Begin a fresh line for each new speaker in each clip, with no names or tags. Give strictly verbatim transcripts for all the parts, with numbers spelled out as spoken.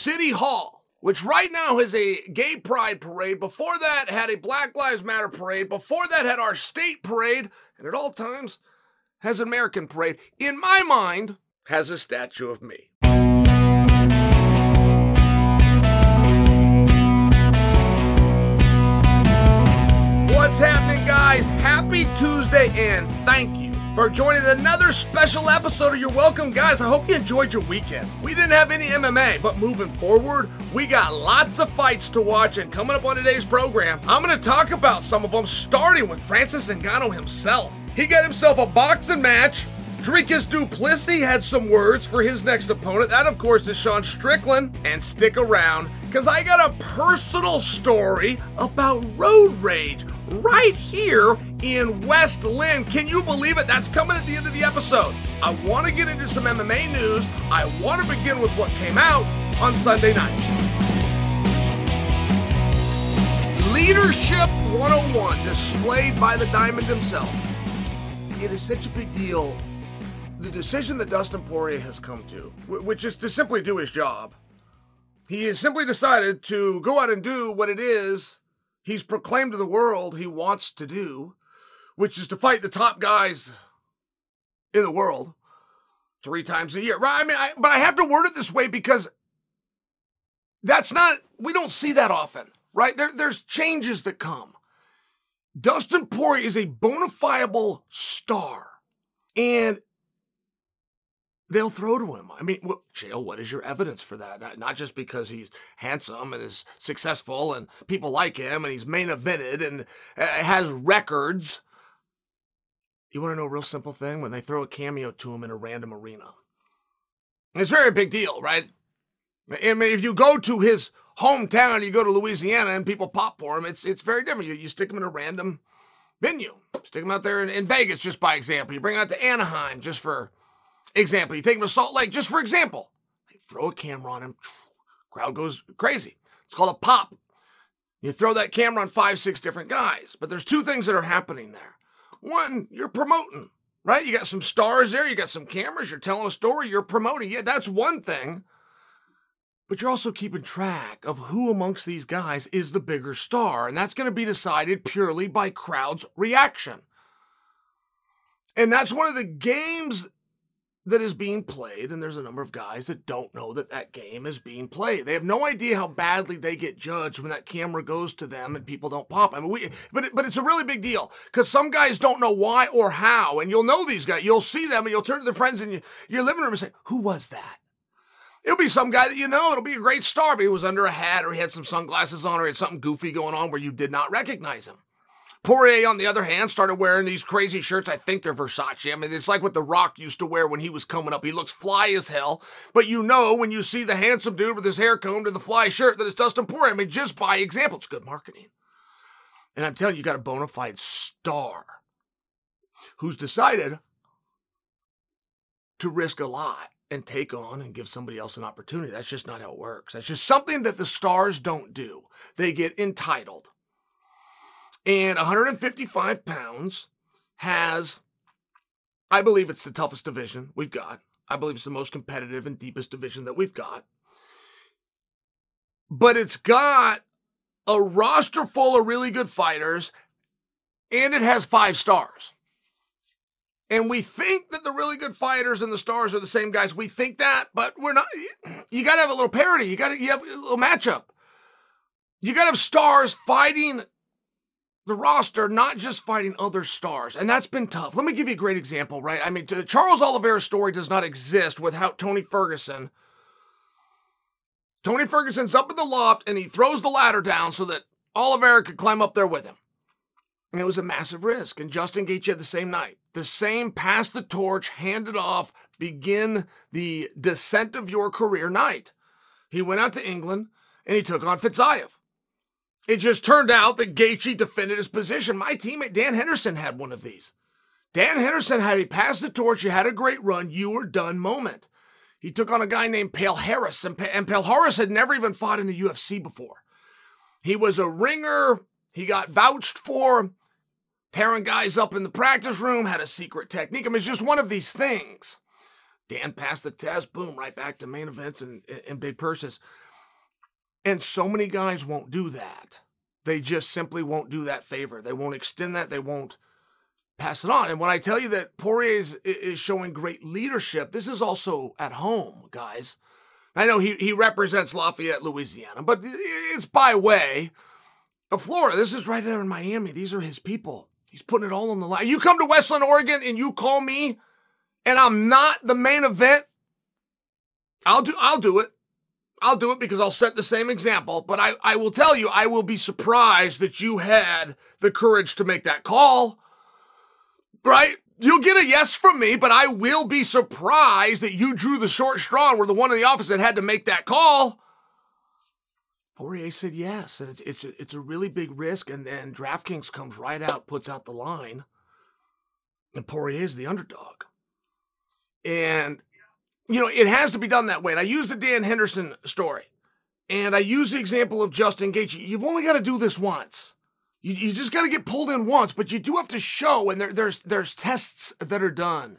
City Hall, which right now has a gay pride parade. Before that, had a Black Lives Matter parade. Before that, had our state parade. And at all times, has an American parade. In my mind, has a statue of me. What's happening, guys? Happy Tuesday, and thank you for joining another special episode of You're Welcome, guys. I hope you enjoyed your weekend. We didn't have any M M A, but moving forward, we got lots of fights to watch, and coming up on today's program, I'm going to talk about some of them, starting with Francis Ngannou himself. He got himself a boxing match. Dricus du Plessis had some words for his next opponent. That, of course, is Sean Strickland. And stick around, because I got a personal story about road rage right here in West Lynn. Can you believe it? That's coming at the end of the episode. I want to get into some M M A news. I want to begin with what came out on Sunday night. Leadership one oh one, displayed by the Diamond himself. It is such a big deal. The decision that Dustin Poirier has come to, which is to simply do his job. He has simply decided to go out and do what it is he's proclaimed to the world he wants to do, which is to fight the top guys in the world three times a year. Right? I mean, I, but I have to word it this way because that's not, we don't see that often, right? There, there's changes that come. Dustin Poirier is a bona fide star, and they'll throw to him. I mean, well, Chael, what is your evidence for that? Not, not just because he's handsome and is successful and people like him and he's main evented and uh, has records. You want to know a real simple thing? When they throw a cameo to him in a random arena. It's a very big deal, right? I mean, if you go to his hometown, you go to Louisiana and people pop for him, it's it's very different. You, you stick him in a random venue. Stick him out there in, in Vegas, just by example. You bring him out to Anaheim, just for example. You take him to Salt Lake, just for example. They throw a camera on him, crowd goes crazy. It's called a pop. You throw that camera on five, six different guys. But there's two things that are happening there. One, you're promoting, right? You got some stars there, you got some cameras, you're telling a story, you're promoting. Yeah, that's one thing. But you're also keeping track of who amongst these guys is the bigger star. And that's going to be decided purely by crowd's reaction. And that's one of the games that is being played, and there's a number of guys that don't know that that game is being played. They have no idea how badly they get judged when that camera goes to them and people don't pop. I mean, we, but it, but it's a really big deal because some guys don't know why or how, and you'll know these guys. You'll see them, and you'll turn to their friends in your living room and say, "Who was that?" It'll be some guy that you know. It'll be a great star, but he was under a hat, or he had some sunglasses on, or he had something goofy going on where you did not recognize him. Poirier, on the other hand, started wearing these crazy shirts. I think they're Versace. I mean, it's like what The Rock used to wear when he was coming up. He looks fly as hell. But you know when you see the handsome dude with his hair combed and the fly shirt that it's Dustin Poirier. I mean, just by example, it's good marketing. And I'm telling you, you got a bona fide star who's decided to risk a lot and take on and give somebody else an opportunity. That's just not how it works. That's just something that the stars don't do. They get entitled. And one hundred fifty-five pounds has, I believe it's the toughest division we've got. I believe it's the most competitive and deepest division that we've got. But it's got a roster full of really good fighters, and it has five stars. And we think that the really good fighters and the stars are the same guys. We think that, but we're not. You got to have a little parity. You got to you have a little matchup. You got to have stars fighting the roster, not just fighting other stars. And that's been tough. Let me give you a great example, right? I mean, the Charles Oliveira story does not exist without Tony Ferguson. Tony Ferguson's up in the loft, and he throws the ladder down so that Oliveira could climb up there with him. And it was a massive risk. And Justin Gaethje had the same night. The same pass the torch, hand it off, begin the descent of your career night. He went out to England, and he took on Fiziev. It just turned out that Gaethje defended his position. My teammate Dan Henderson had one of these. Dan Henderson had a pass the torch, you had a great run, you were done moment. He took on a guy named Palhares, and, and Palhares had never even fought in the U F C before. He was a ringer, he got vouched for, tearing guys up in the practice room, had a secret technique. I mean, it's just one of these things. Dan passed the test, boom, right back to main events and, and big purses. And so many guys won't do that. They just simply won't do that favor. They won't extend that. They won't pass it on. And when I tell you that Poirier is, is showing great leadership, this is also at home, guys. I know he, he represents Lafayette, Louisiana, but it's by way of Florida. This is right there in Miami. These are his people. He's putting it all on the line. You come to Westland, Oregon, and you call me, and I'm not the main event, I'll do I'll do it. I'll do it because I'll set the same example. But I, I will tell you, I will be surprised that you had the courage to make that call. Right? You'll get a yes from me, but I will be surprised that you drew the short straw and were the one in the office that had to make that call. Poirier said yes, and it's it's a, it's a really big risk, and then DraftKings comes right out, puts out the line, and Poirier is the underdog. And, you know, it has to be done that way. And I use the Dan Henderson story, and I use the example of Justin Gaethje. You've only got to do this once. You, you just got to get pulled in once, but you do have to show, and there, there's there's tests that are done.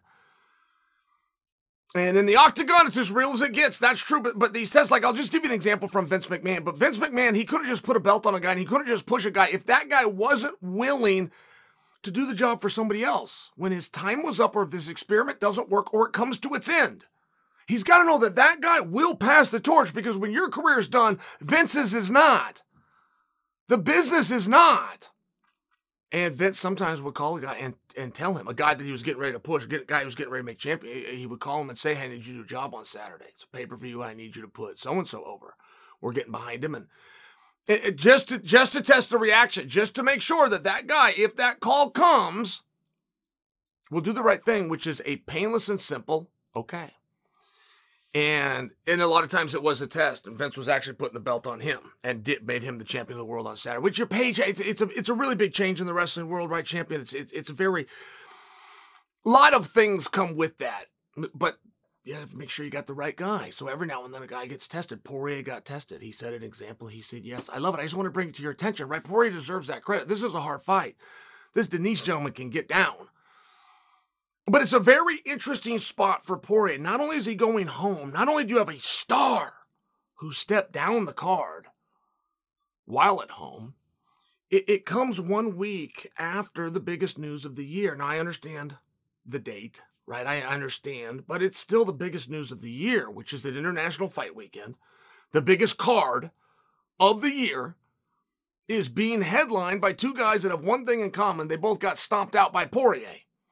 And in the octagon, it's as real as it gets. That's true. But, but these tests, like, I'll just give you an example from Vince McMahon. But Vince McMahon, he could have just put a belt on a guy, and he could have just pushed a guy if that guy wasn't willing to do the job for somebody else. When his time was up, or if this experiment doesn't work, or it comes to its end. He's got to know that that guy will pass the torch, because when your career is done, Vince's is not. The business is not. And Vince sometimes would call a guy and, and tell him, a guy that he was getting ready to push, a guy who was getting ready to make champion, he would call him and say, hey, I need you to do a job on Saturday. It's a pay-per-view, I need you to put so-and-so over. We're getting behind him. And it, it, just, to, just to test the reaction, just to make sure that that guy, if that call comes, will do the right thing, which is a painless and simple, okay. And and a lot of times it was a test, and Vince was actually putting the belt on him and did, made him the champion of the world on Saturday. Which your page, it's, it's a it's a really big change in the wrestling world, right, champion? It's it's it's a very a lot of things come with that, but you have to make sure you got the right guy. So every now and then a guy gets tested. Poirier got tested. He set an example. He said yes. I love it. I just want to bring it to your attention, right? Poirier deserves that credit. This is a hard fight. This Denise gentleman can get down. But it's a very interesting spot for Poirier. Not only is he going home, not only do you have a star who stepped down the card while at home, it, it comes one week after the biggest news of the year. Now, I understand the date, right? I understand, but it's still the biggest news of the year, which is that International Fight Weekend, the biggest card of the year, is being headlined by two guys that have one thing in common. They both got stomped out by Poirier.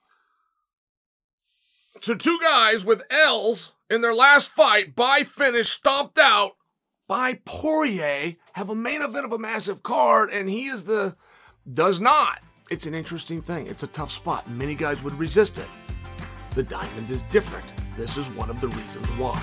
So two guys with L's in their last fight, by finish, stomped out by Poirier, have a main event of a massive card, and he is the, does not. It's an interesting thing. It's a tough spot. Many guys would resist it. The Diamond is different. This is one of the reasons why.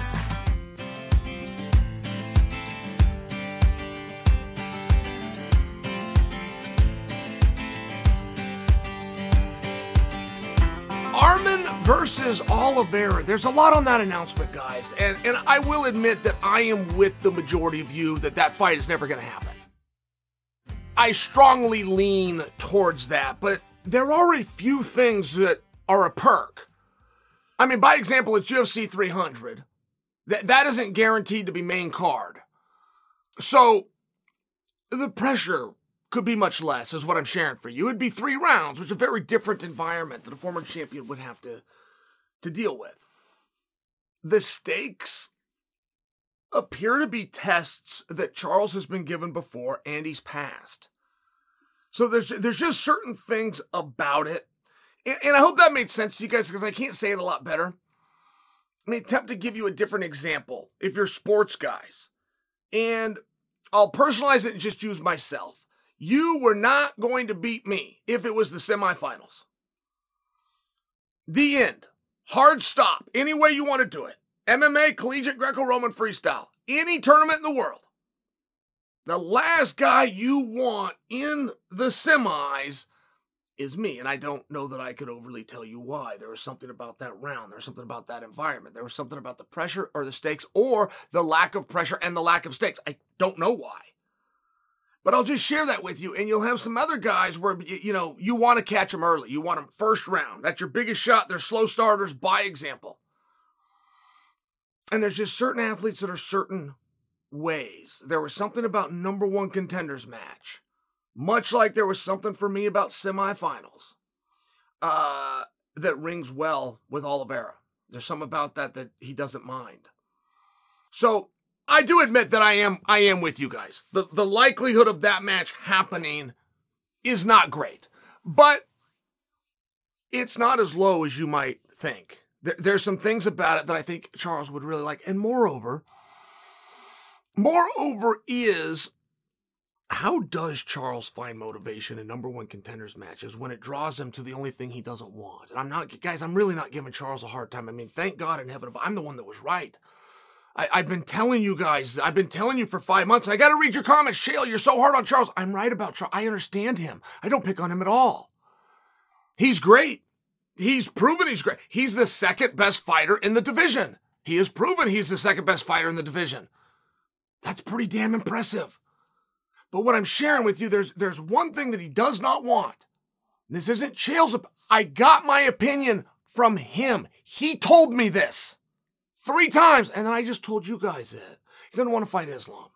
Arman versus Oliveira. There's a lot on that announcement, guys. And, and I will admit that I am with the majority of you that that fight is never going to happen. I strongly lean towards that, but there are a few things that are a perk. I mean, by example, it's U F C three hundred. That, that isn't guaranteed to be main card. So the pressure could be much less, is what I'm sharing for you. It'd be three rounds, which is a very different environment that a former champion would have to, to deal with. The stakes appear to be tests that Charles has been given before and he's passed. So there's there's just certain things about it. And, and I hope that made sense to you guys, because I can't say it a lot better. I mean, attempt to give you a different example if you're sports guys. And I'll personalize it and just use myself. You were not going to beat me if it was the semifinals. The end. Hard stop. Any way you want to do it. M M A, collegiate, Greco-Roman, freestyle. Any tournament in the world. The last guy you want in the semis is me. And I don't know that I could overly tell you why. There was something about that round. There was something about that environment. There was something about the pressure or the stakes, or the lack of pressure and the lack of stakes. I don't know why. But I'll just share that with you, and you'll have some other guys where, you know, you want to catch them early. You want them first round. That's your biggest shot. They're slow starters, by example. And there's just certain athletes that are certain ways. There was something about number one contenders match, much like there was something for me about semifinals, uh, that rings well with Oliveira. There's something about that that he doesn't mind. So I do admit that I am I am with you guys. The the likelihood of that match happening is not great, but it's not as low as you might think. There, there's some things about it that I think Charles would really like, and moreover, moreover is, how does Charles find motivation in number one contenders matches when it draws him to the only thing he doesn't want? And I'm not, guys, I'm really not giving Charles a hard time. I mean, thank God in heaven, I'm the one that was right. I, I've been telling you guys, I've been telling you for five months, and I got to read your comments. Shale, you're so hard on Charles. I'm right about Charles. I understand him. I don't pick on him at all. He's great. He's proven he's great. He's the second best fighter in the division. He has proven he's the second best fighter in the division. That's pretty damn impressive. But what I'm sharing with you, there's there's one thing that he does not want. This isn't Chael's. I got my opinion from him. He told me this three times, and then I just told you guys it. He doesn't want to fight Islam.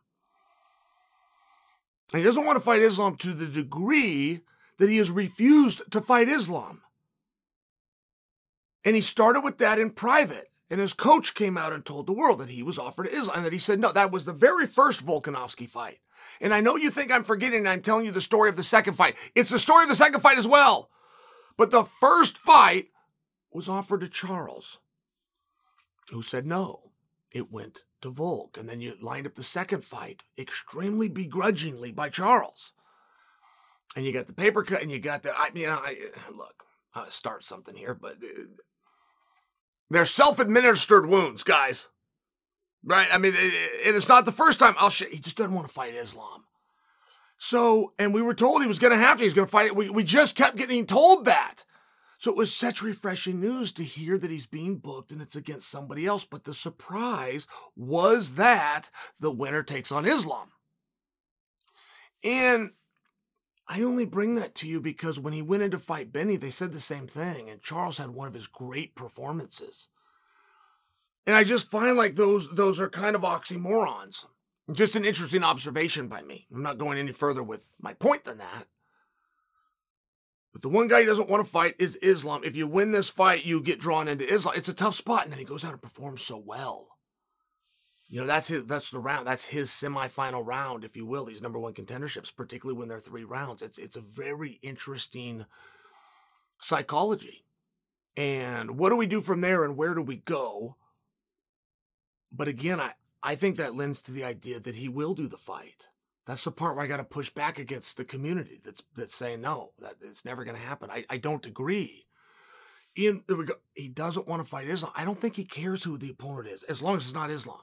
And he doesn't want to fight Islam to the degree that he has refused to fight Islam. And he started with that in private. And his coach came out and told the world that he was offered Islam, and that he said, no, that was the very first Volkanovski fight. And I know you think I'm forgetting, and I'm telling you the story of the second fight. It's the story of the second fight as well. But the first fight was offered to Charles, who said no. It went to Volk. And then you lined up the second fight extremely begrudgingly by Charles. And you got the paper cut, and you got the, I mean, I, look, I'll start something here, but uh, they're self-administered wounds, guys. Right? I mean, it, it, it's not the first time. I'll sh- he just doesn't want to fight Islam. So, and we were told he was going to have to. He's going to fight it. We, we just kept getting told that. So it was such refreshing news to hear that he's being booked and it's against somebody else. But the surprise was that the winner takes on Islam. And I only bring that to you because when he went in to fight Benny, they said the same thing. And Charles had one of his great performances. And I just find like those those are kind of oxymorons. Just an interesting observation by me. I'm not going any further with my point than that. But the one guy he doesn't want to fight is Islam. If you win this fight, you get drawn into Islam. It's a tough spot, and then he goes out and performs so well. You know, that's his, that's the round. That's his semifinal round, if you will, these number one contenderships, particularly when they're three rounds. It's it's a very interesting psychology. And what do we do from there, and where do we go? But again, I, I think that lends to the idea that he will do the fight. That's the part where I got to push back against the community that's that's saying, no, that it's never going to happen. I, I don't agree. Ian, there we go. He doesn't want to fight Islam. I don't think he cares who the opponent is, as long as it's not Islam.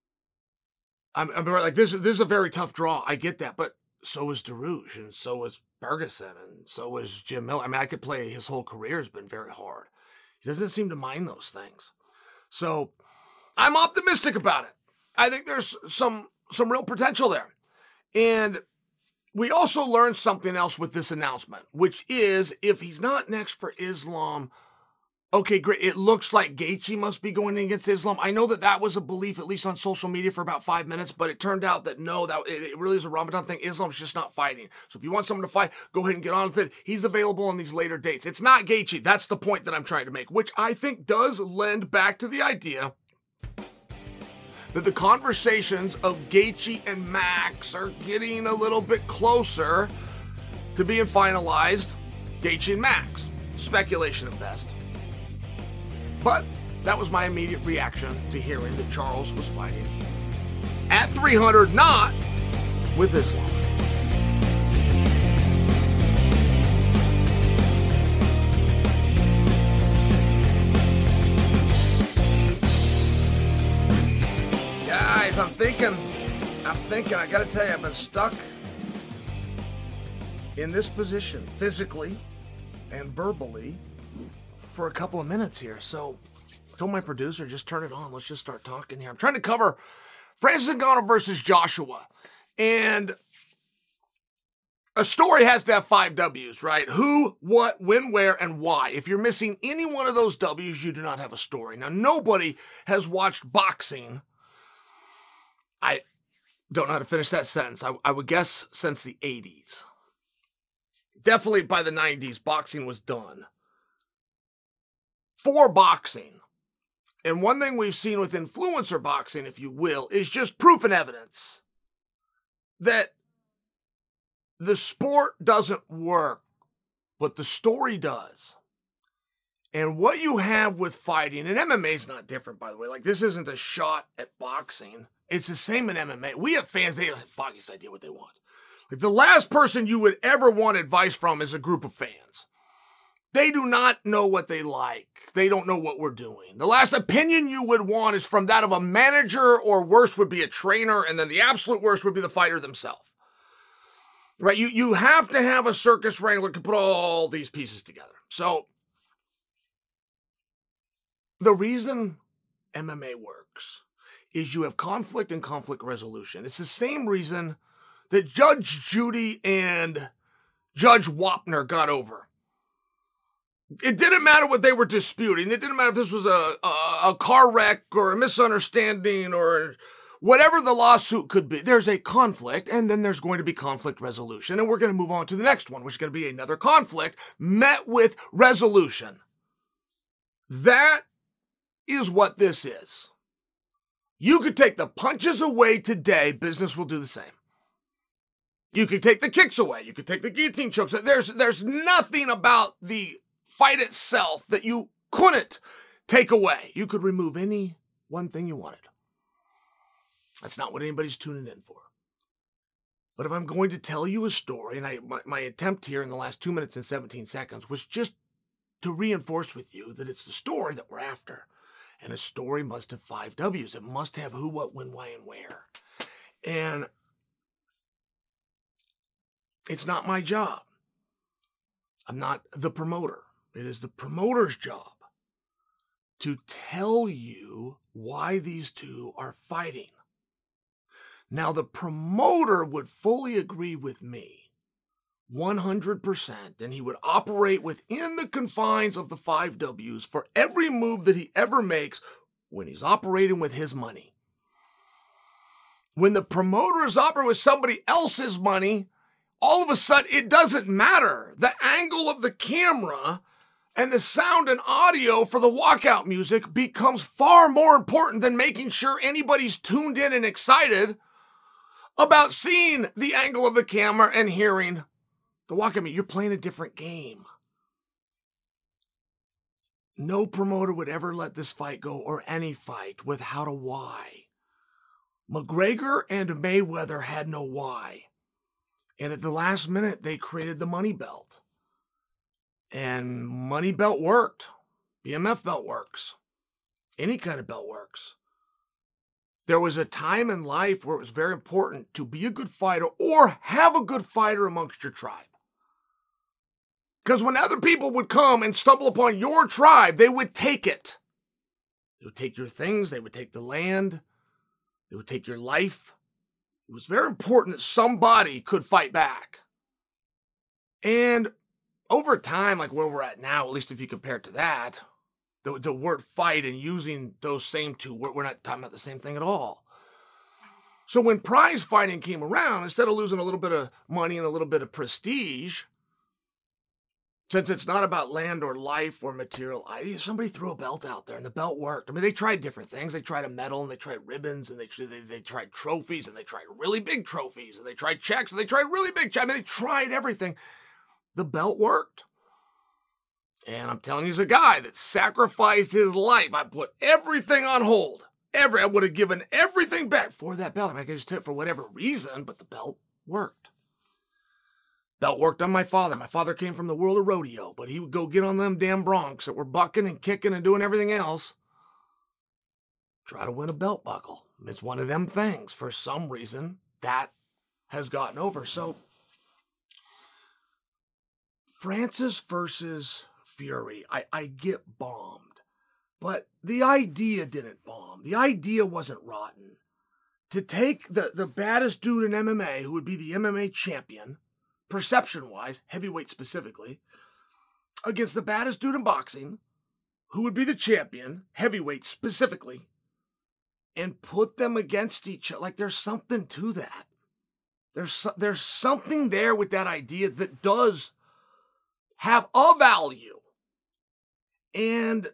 I'm, I'm like, this, this is a very tough draw. I get that. But so is Darush, and so is Ferguson, and so is Jim Miller. I mean, I could play his whole career has been very hard. He doesn't seem to mind those things. So I'm optimistic about it. I think there's some some real potential there. And we also learned something else with this announcement, which is if he's not next for Islam, okay, great. It looks like Gaethje must be going against Islam. I know that that was a belief, at least on social media, for about five minutes, but it turned out that no, that it, it really is a Ramadan thing. Islam's just not fighting. So if you want someone to fight, go ahead and get on with it. He's available on these later dates. It's not Gaethje. That's the point that I'm trying to make, which I think does lend back to the idea that the conversations of Gaethje and Max are getting a little bit closer to being finalized. Gaethje and Max. Speculation at best. But that was my immediate reaction to hearing that Charles was fighting at three hundred, not with Islam. Guys, I'm thinking, I'm thinking, I gotta tell you, I've been stuck in this position, physically and verbally, for a couple of minutes here. So I told my producer, just turn it on. Let's just start talking here. I'm trying to cover Francis Ngannou versus Joshua. And a story has to have five W's, right? Who, what, when, where, and why. If you're missing any one of those W's, you do not have a story. Now, nobody has watched boxing. I Don't know how to finish that sentence. I, I would guess since the eighties. Definitely by the nineties, boxing was done. For boxing. And one thing we've seen with influencer boxing, if you will, is just proof and evidence that the sport doesn't work, but the story does. And what you have with fighting, and M M A is not different, by the way. Like, this isn't a shot at boxing. It's the same in M M A. We have fans, they don't have the foggiest idea what they want. Like, the last person you would ever want advice from is a group of fans. They do not know what they like. They don't know what we're doing. The last opinion you would want is from that of a manager, or worse would be a trainer, and then the absolute worst would be the fighter themselves. Right? You, you have to have a circus wrangler to put all these pieces together. So, the reason M M A works is you have conflict and conflict resolution. It's the same reason that Judge Judy and Judge Wapner got over. It didn't matter what they were disputing. It didn't matter if this was a, a, a car wreck or a misunderstanding or whatever the lawsuit could be. There's a conflict, and then there's going to be conflict resolution. And we're going to move on to the next one, which is going to be another conflict met with resolution. That is what this is. You could take the punches away today, business will do the same. You could take the kicks away. You could take the guillotine chokes. There's, there's nothing about the fight itself that you couldn't take away. You could remove any one thing you wanted. That's not what anybody's tuning in for. But if I'm going to tell you a story, and I, my, my attempt here in the last two minutes and seventeen seconds was just to reinforce with you that it's the story that we're after. And a story must have five W's. It must have who, what, when, why, and where. And it's not my job. I'm not the promoter. It is the promoter's job to tell you why these two are fighting. Now, the promoter would fully agree with me, one hundred percent, and he would operate within the confines of the five W's for every move that he ever makes when he's operating with his money. When the promoter is operating with somebody else's money, all of a sudden, it doesn't matter. The angle of the camera and the sound and audio for the walkout music becomes far more important than making sure anybody's tuned in and excited about seeing the angle of the camera and hearing the walkout music. You're playing a different game. No promoter would ever let this fight go, or any fight, without a why. McGregor and Mayweather had no why. And at the last minute, they created the money belt. And money belt worked. B M F belt works. Any kind of belt works. There was a time in life where it was very important to be a good fighter or have a good fighter amongst your tribe. Because when other people would come and stumble upon your tribe, they would take it. They would take your things. They would take the land. They would take your life. It was very important that somebody could fight back. And over time, like where we're at now, at least if you compare it to that, the, the word fight and using those same two, we're, we're not talking about the same thing at all. So when prize fighting came around, instead of losing a little bit of money and a little bit of prestige, since it's not about land or life or material, somebody threw a belt out there and the belt worked. I mean, they tried different things. They tried a medal and they tried ribbons and they, they, they tried trophies and they tried really big trophies and they tried checks and they tried really big checks. I mean, they tried everything. The belt worked. And I'm telling you, as a guy that sacrificed his life, I put everything on hold. Every, I would have given everything back for that belt. I mean, I could just took it for whatever reason, but the belt worked. Belt worked on my father. My father came from the world of rodeo, but he would go get on them damn broncs that were bucking and kicking and doing everything else. Try to win a belt buckle. It's one of them things. For some reason, that has gotten over. So, Francis versus Fury, I, I get bombed. But the idea didn't bomb. The idea wasn't rotten. To take the, the baddest dude in M M A, who would be the M M A champion, perception-wise, heavyweight specifically, against the baddest dude in boxing, who would be the champion, heavyweight specifically, and put them against each other. Like, there's something to that. There's, there's something there with that idea that does have a value. And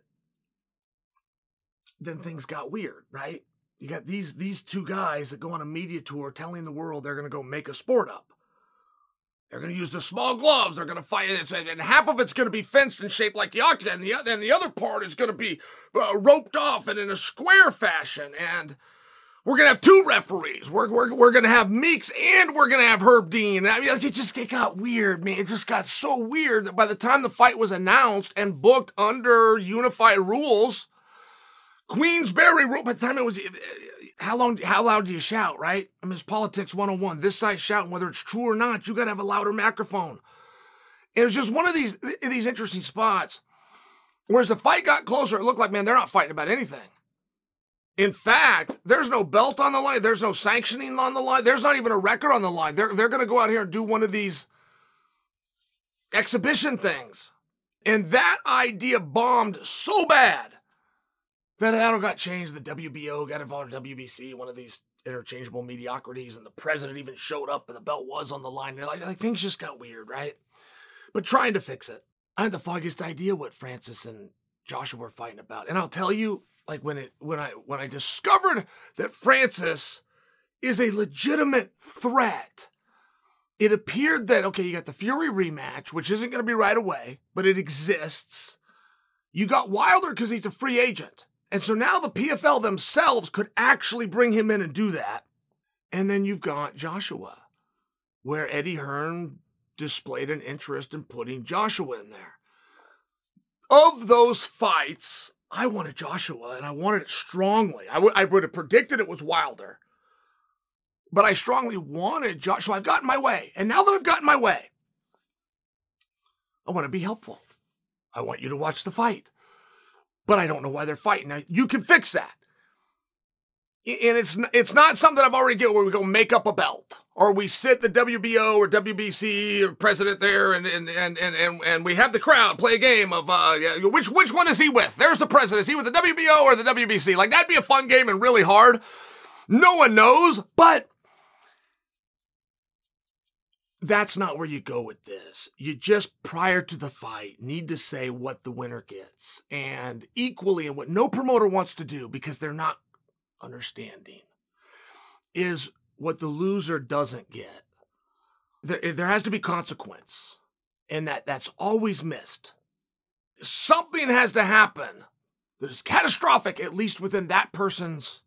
then things got weird, right? You got these, these two guys that go on a media tour telling the world they're going to go make a sport up. They're going to use the small gloves. They're going to fight it. And half of it's going to be fenced and shaped like the octagon. And the, and the other part is going to be uh, roped off and in a square fashion. And we're going to have two referees. We're, we're, we're going to have Meeks and we're going to have Herb Dean. I mean, like, it just it got weird, man. It just got so weird that by the time the fight was announced and booked under unified rules, Queensberry rule, by the time it was... How long? How loud do you shout, right? I mean, it's politics one oh one. This side shouting, whether it's true or not, you got to have a louder microphone. It was just one of these these interesting spots. Whereas the fight got closer, it looked like, man, they're not fighting about anything. In fact, there's no belt on the line. There's no sanctioning on the line. There's not even a record on the line. They're, they're going to go out here and do one of these exhibition things. And that idea bombed so bad that that got changed. The W B O got involved in W B C, one of these interchangeable mediocrities, and the president even showed up and the belt was on the line. Like, like things just got weird, right? But trying to fix it. I had the foggiest idea what Francis and Joshua were fighting about. And I'll tell you, like when it when I when I discovered that Francis is a legitimate threat, it appeared that, okay, you got the Fury rematch, which isn't going to be right away, but it exists. You got Wilder because he's a free agent. And so now the P F L themselves could actually bring him in and do that. And then you've got Joshua, where Eddie Hearn displayed an interest in putting Joshua in there. Of those fights, I wanted Joshua, and I wanted it strongly. I, w- I would have predicted it was Wilder. But I strongly wanted Joshua. I've gotten my way. And now that I've gotten my way, I want to be helpful. I want you to watch the fight. But I don't know why they're fighting. Now, you can fix that. And it's it's not something I've already get where we go make up a belt. Or we sit the W B O or W B C or president there and and and and, and we have the crowd play a game of uh, which which one is he with? There's the president. Is he with the W B O or the W B C? Like, that'd be a fun game and really hard. No one knows, but that's not where you go with this. You just, prior to the fight, need to say what the winner gets. And equally, and what no promoter wants to do, because they're not understanding, is what the loser doesn't get. There, there has to be consequence. And that, that's always missed. Something has to happen that is catastrophic, at least within that person's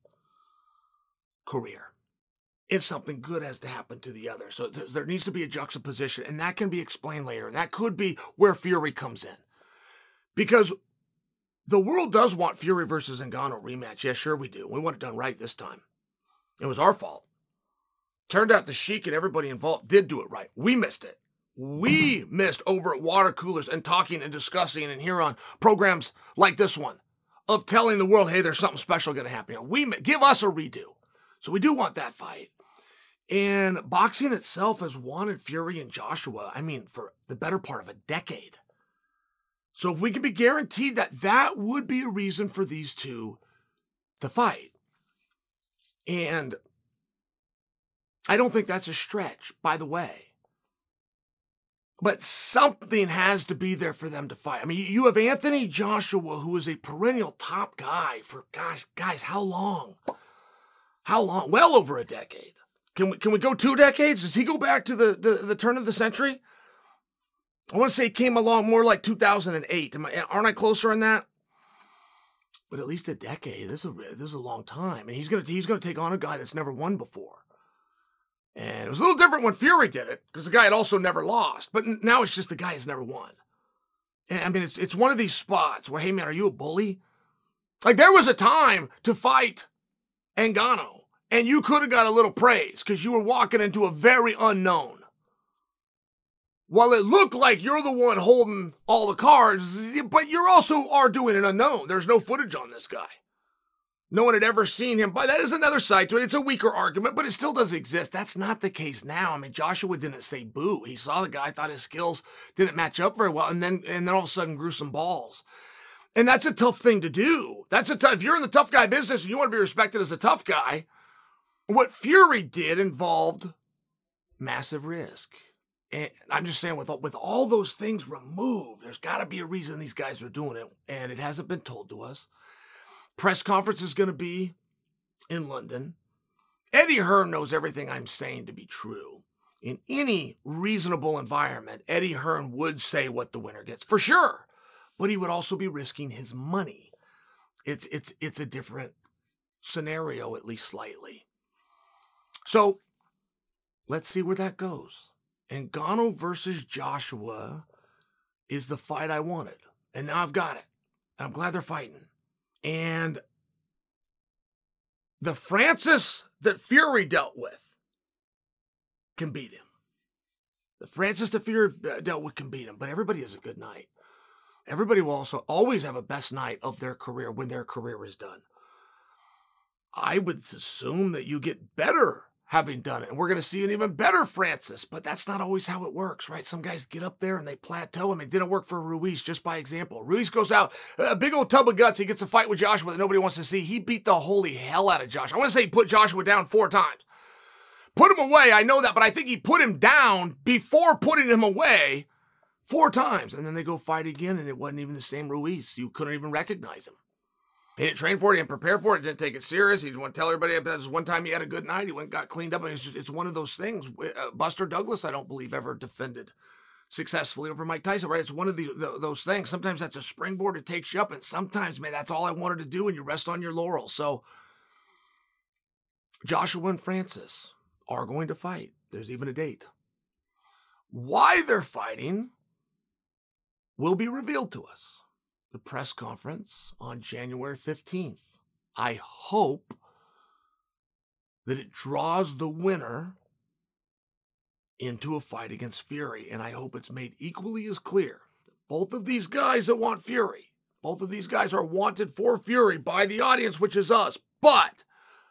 career. And something good has to happen to the other. So th- there needs to be a juxtaposition, and that can be explained later. And that could be where Fury comes in. Because the world does want Fury versus Ngannou rematch. Yeah, sure we do. We want it done right this time. It was our fault. Turned out the Sheik and everybody involved did do it right. We missed it. We missed over at water coolers and talking and discussing and here on programs like this one of telling the world, hey, there's something special going to happen here. We give us a redo. So we do want that fight. And boxing itself has wanted Fury and Joshua, I mean, for the better part of a decade. So if we can be guaranteed that that would be a reason for these two to fight. And I don't think that's a stretch, by the way. But something has to be there for them to fight. I mean, you have Anthony Joshua, who is a perennial top guy for, gosh, guys, how long? How long? Well over a decade. Can we can we go two decades? Does he go back to the, the, the turn of the century? I want to say he came along more like two thousand eight. Am I, aren't I closer on that? But at least a decade. This is a, this is a long time. And he's gonna he's gonna take on a guy that's never won before. And it was a little different when Fury did it, because the guy had also never lost. But now it's just the guy has never won. And I mean, it's it's one of these spots where, hey man, are you a bully? Like, there was a time to fight Ngannou, and you could have got a little praise because you were walking into a very unknown. While it looked like you're the one holding all the cards, but you also are doing an unknown. There's no footage on this guy. No one had ever seen him. But that is another side to it. It's a weaker argument, but it still does exist. That's not the case now. I mean, Joshua didn't say boo. He saw the guy, thought his skills didn't match up very well, and then and then all of a sudden grew some balls. And that's a tough thing to do. That's a tough, if you're in the tough guy business and you want to be respected as a tough guy, what Fury did involved massive risk. And I'm just saying, with all, with all those things removed, there's got to be a reason these guys are doing it. And it hasn't been told to us. Press conference is going to be in London. Eddie Hearn knows everything I'm saying to be true. In any reasonable environment, Eddie Hearn would say what the winner gets, for sure. But he would also be risking his money. It's it's it's a different scenario, at least slightly. So let's see where that goes. Ngannou versus Joshua is the fight I wanted. And now I've got it. And I'm glad they're fighting. And the Francis that Fury dealt with can beat him. The Francis that Fury dealt with can beat him. But everybody has a good night. Everybody will also always have a best night of their career when their career is done. I would assume that you get better having done it. And we're going to see an even better Francis. But that's not always how it works, right? Some guys get up there and they plateau. I mean, it didn't work for Ruiz, just by example. Ruiz goes out, a big old tub of guts. He gets a fight with Joshua that nobody wants to see. He beat the holy hell out of Joshua. I want to say he put Joshua down four times. Put him away, I know that, but I think he put him down before putting him away four times. And then they go fight again, and it wasn't even the same Ruiz. You couldn't even recognize him. He didn't train for it. He didn't prepare for it. He didn't take it serious. He didn't want to tell everybody. That was one time he had a good night. He went and got cleaned up. And it's, just, it's one of those things. Uh, Buster Douglas, I don't believe, ever defended successfully over Mike Tyson, right? It's one of the, the, those things. Sometimes that's a springboard. It takes you up. And sometimes, man, that's all I wanted to do, and you rest on your laurels. So Joshua and Francis are going to fight. There's even a date. Why they're fighting will be revealed to us. The press conference on January fifteenth. I hope that it draws the winner into a fight against Fury, and I hope it's made equally as clear that both of these guys that want Fury, both of these guys are wanted for Fury by the audience, which is us, but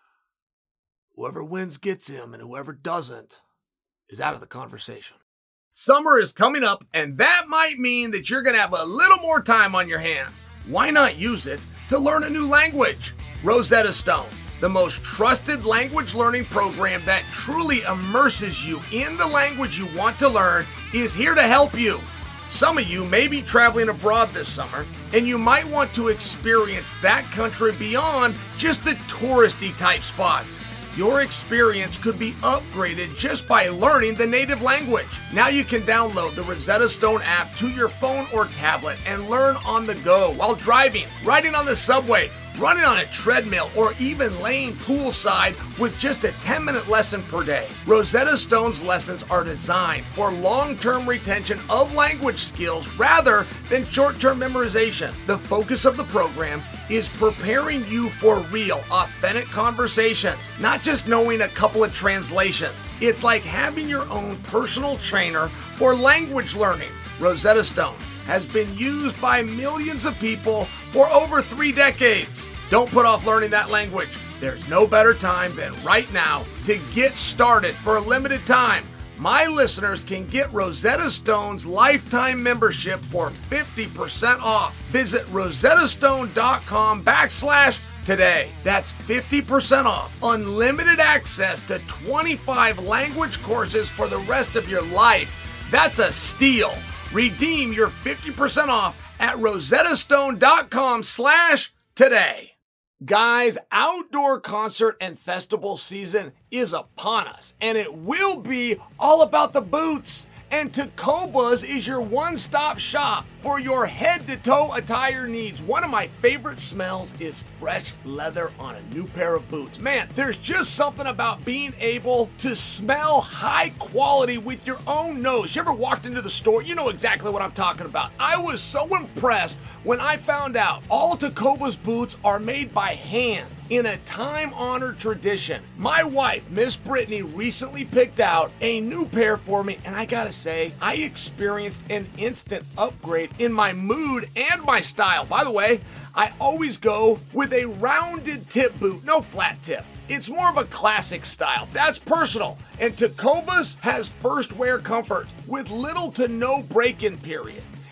whoever wins gets him, and whoever doesn't is out of the conversation. Summer is coming up, and that might mean that you're going to have a little more time on your hands. Why not use it to learn a new language? Rosetta Stone, the most trusted language learning program that truly immerses you in the language you want to learn, is here to help you. Some of you may be traveling abroad this summer, and you might want to experience that country beyond just the touristy type spots. Your experience could be upgraded just by learning the native language. Now you can download the Rosetta Stone app to your phone or tablet and learn on the go while driving, riding on the subway, running on a treadmill, or even laying poolside with just a ten minute lesson per day. Rosetta Stone's lessons are designed for long-term retention of language skills rather than short-term memorization. The focus of the program is preparing you for real, authentic conversations, not just knowing a couple of translations. It's like having your own personal trainer for language learning. Rosetta Stone has been used by millions of people for over three decades. Don't put off learning that language. There's no better time than right now to get started. For a limited time, my listeners can get Rosetta Stone's lifetime membership for fifty percent off. Visit rosettastone.com backslash today. That's fifty percent off. Unlimited access to twenty-five language courses for the rest of your life. That's a steal. Redeem your fifty percent off at rosettastone.com slash today. Guys, outdoor concert and festival season is upon us, and it will be all about the boots. And Tecovas is your one-stop shop for your head-to-toe attire needs. One of my favorite smells is fresh leather on a new pair of boots. Man, there's just something about being able to smell high quality with your own nose. You ever walked into the store? You know exactly what I'm talking about. I was so impressed when I found out all Tecovas boots are made by hand in a time-honored tradition. My wife, Miss Brittany, recently picked out a new pair for me, and I gotta say, I experienced an instant upgrade in my mood and my style. By the way, I always go with a rounded tip boot, no flat tip. It's more of a classic style. That's personal. And Tecovas has first wear comfort with little to no break-in period.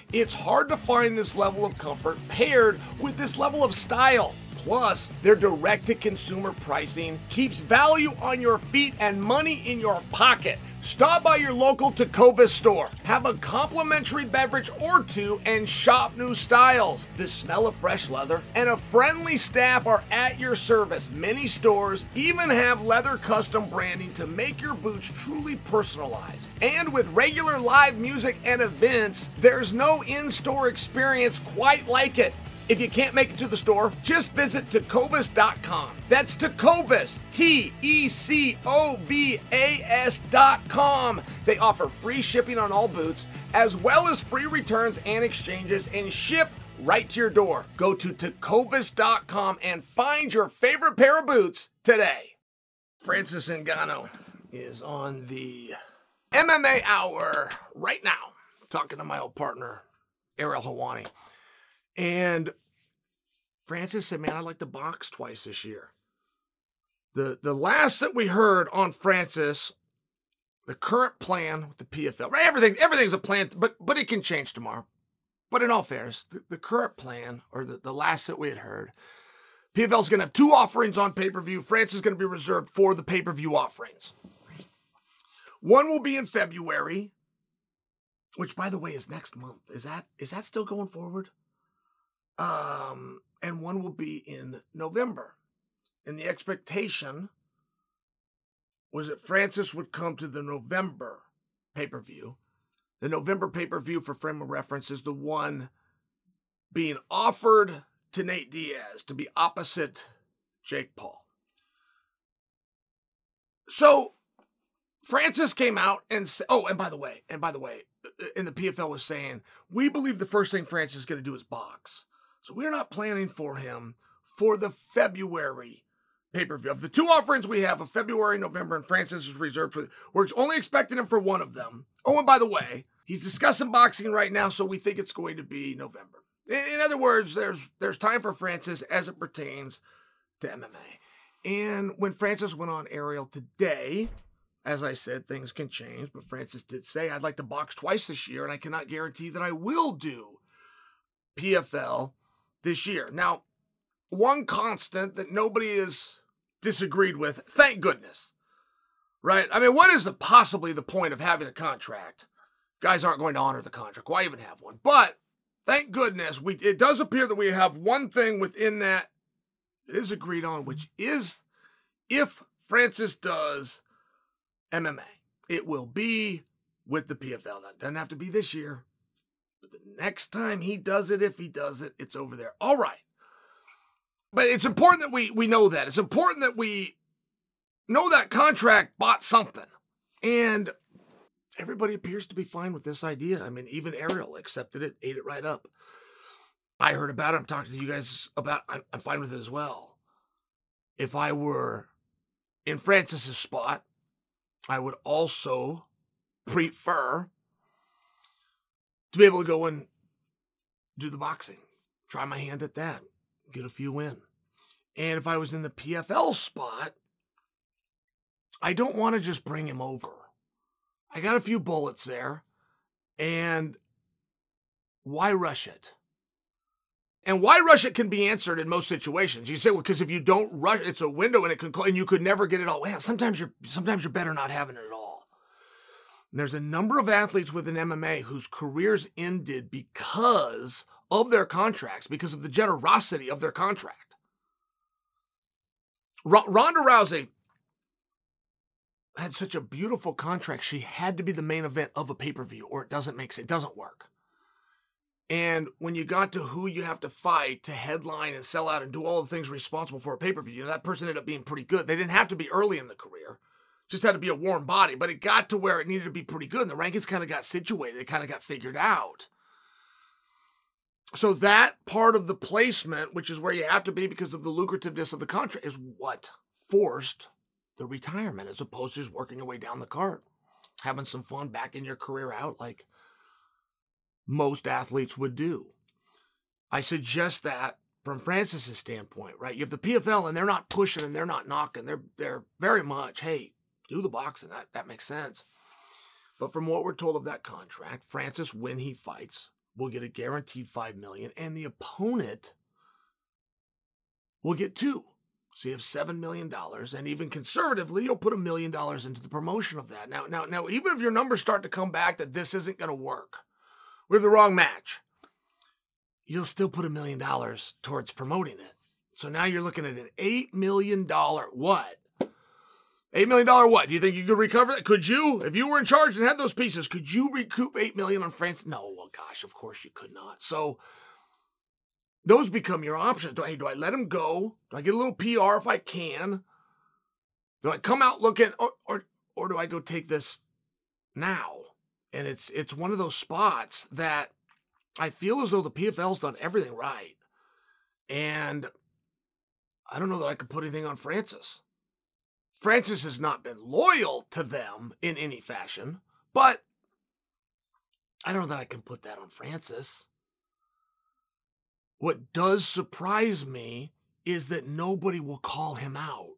It's hard to find this level of comfort paired with this level of style. Plus, their direct-to-consumer pricing keeps value on your feet and money in your pocket. Stop by your local Tecovas store, have a complimentary beverage or two, and shop new styles. The smell of fresh leather and a friendly staff are at your service. Many stores even have leather custom branding to make your boots truly personalized. And with regular live music and events, there's no in-store experience quite like it. If you can't make it to the store, just visit Tecovas dot com. That's Tecovas, T E C O V A S dot com. They offer free shipping on all boots, as well as free returns and exchanges, and ship right to your door. Go to Tecovas dot com and find your favorite pair of boots today. Francis Ngannou is on the M M A Hour right now, talking to my old partner, Ariel Helwani. And Francis said, man, I'd like to box twice this year. The the last that we heard on Francis, the current plan with the P F L, right? Everything, everything's a plan, but but it can change tomorrow. But in all fairness, the, the current plan, or the, the last that we had heard, P F L is going to have two offerings on pay-per-view. Francis is going to be reserved for the pay-per-view offerings. One will be in February, which, by the way, is next month. Is that is that still going forward? Um, and one will be in November. And the expectation was that Francis would come to the November pay-per-view. The November pay-per-view, for frame of reference, is the one being offered to Nate Diaz to be opposite Jake Paul. So Francis came out and said, oh, and by the way, and by the way, and the P F L was saying, we believe the first thing Francis is going to do is box. So we're not planning for him for the February pay-per-view. Of the two offerings we have of February, November, and Francis is reserved for, we're only expecting him for one of them. Oh, and by the way, he's discussing boxing right now, so we think it's going to be November. In other words, there's there's time for Francis as it pertains to M M A. And when Francis went on Ariel today, as I said, things can change, but Francis did say, I'd like to box twice this year, and I cannot guarantee that I will do P F L this year. Now, one constant that nobody has disagreed with, thank goodness, right? I mean, what is the possibly the point of having a contract? Guys aren't going to honor the contract. Why even have one? But thank goodness, we it does appear that we have one thing within that that is agreed on, which is if Francis does M M A, it will be with the P F L. That doesn't have to be this year. But the next time he does it, if he does it, it's over there. All right. But it's important that we we know that. It's important that we know that contract bought something. And everybody appears to be fine with this idea. I mean, even Ariel accepted it, ate it right up. I heard about it. I'm talking to you guys about it. I'm, I'm fine with it as well. If I were in Francis's spot, I would also prefer to be able to go and do the boxing, try my hand at that, get a few in. And if I was in the P F L spot, I don't want to just bring him over. I got a few bullets there, and why rush it? And why rush it can be answered in most situations. You say, well, because if you don't rush, it's a window and it can, and you could never get it all. Well, sometimes you're sometimes you're better not having it at all. And there's a number of athletes within M M A whose careers ended because of their contracts, because of the generosity of their contract. R- Ronda Rousey had such a beautiful contract. She had to be the main event of a pay-per-view, or it doesn't make sense. It doesn't work. And when you got to who you have to fight to headline and sell out and do all the things responsible for a pay-per-view, you know, that person ended up being pretty good. They didn't have to be early in the career. Just had to be a warm body. But it got to where it needed to be pretty good. And the rankings kind of got situated. It kind of got figured out. So that part of the placement, which is where you have to be because of the lucrativeness of the contract, is what forced the retirement, as opposed to just working your way down the cart, having some fun, backing your career out like most athletes would do. I suggest that from Francis's standpoint, right? You have the P F L and they're not pushing and they're not knocking. They're they're very much, hey, do the boxing. That, that makes sense. But from what we're told of that contract, Francis, when he fights, will get a guaranteed five million dollars, and the opponent will get two. So you have seven million dollars, and even conservatively, you'll put a million dollars into the promotion of that. Now, now, now, even if your numbers start to come back that this isn't going to work, we have the wrong match, you'll still put a million dollars towards promoting it. So now you're looking at an eight million dollars what? eight million dollars what? Do you think you could recover that? Could you? If you were in charge and had those pieces, could you recoup eight million dollars on France? No, well, gosh, of course you could not. So those become your options. Do I, do I let him go? Do I get a little P R if I can? Do I come out looking, or, or, or do I go take this now? And it's it's one of those spots that I feel as though the P F L's done everything right. And I don't know that I could put anything on Francis. Francis has not been loyal to them in any fashion, but I don't know that I can put that on Francis. What does surprise me is that nobody will call him out.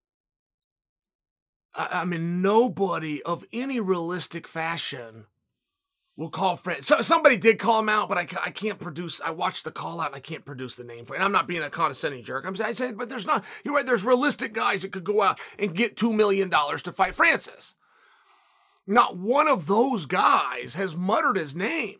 I, I mean, nobody of any realistic fashion will call Francis. So, somebody did call him out, but I, I can't produce. I watched the call out and I can't produce the name for it. And I'm not being a condescending jerk. I'm saying, but there's not, you're right, there's realistic guys that could go out and get two million dollars to fight Francis. Not one of those guys has muttered his name.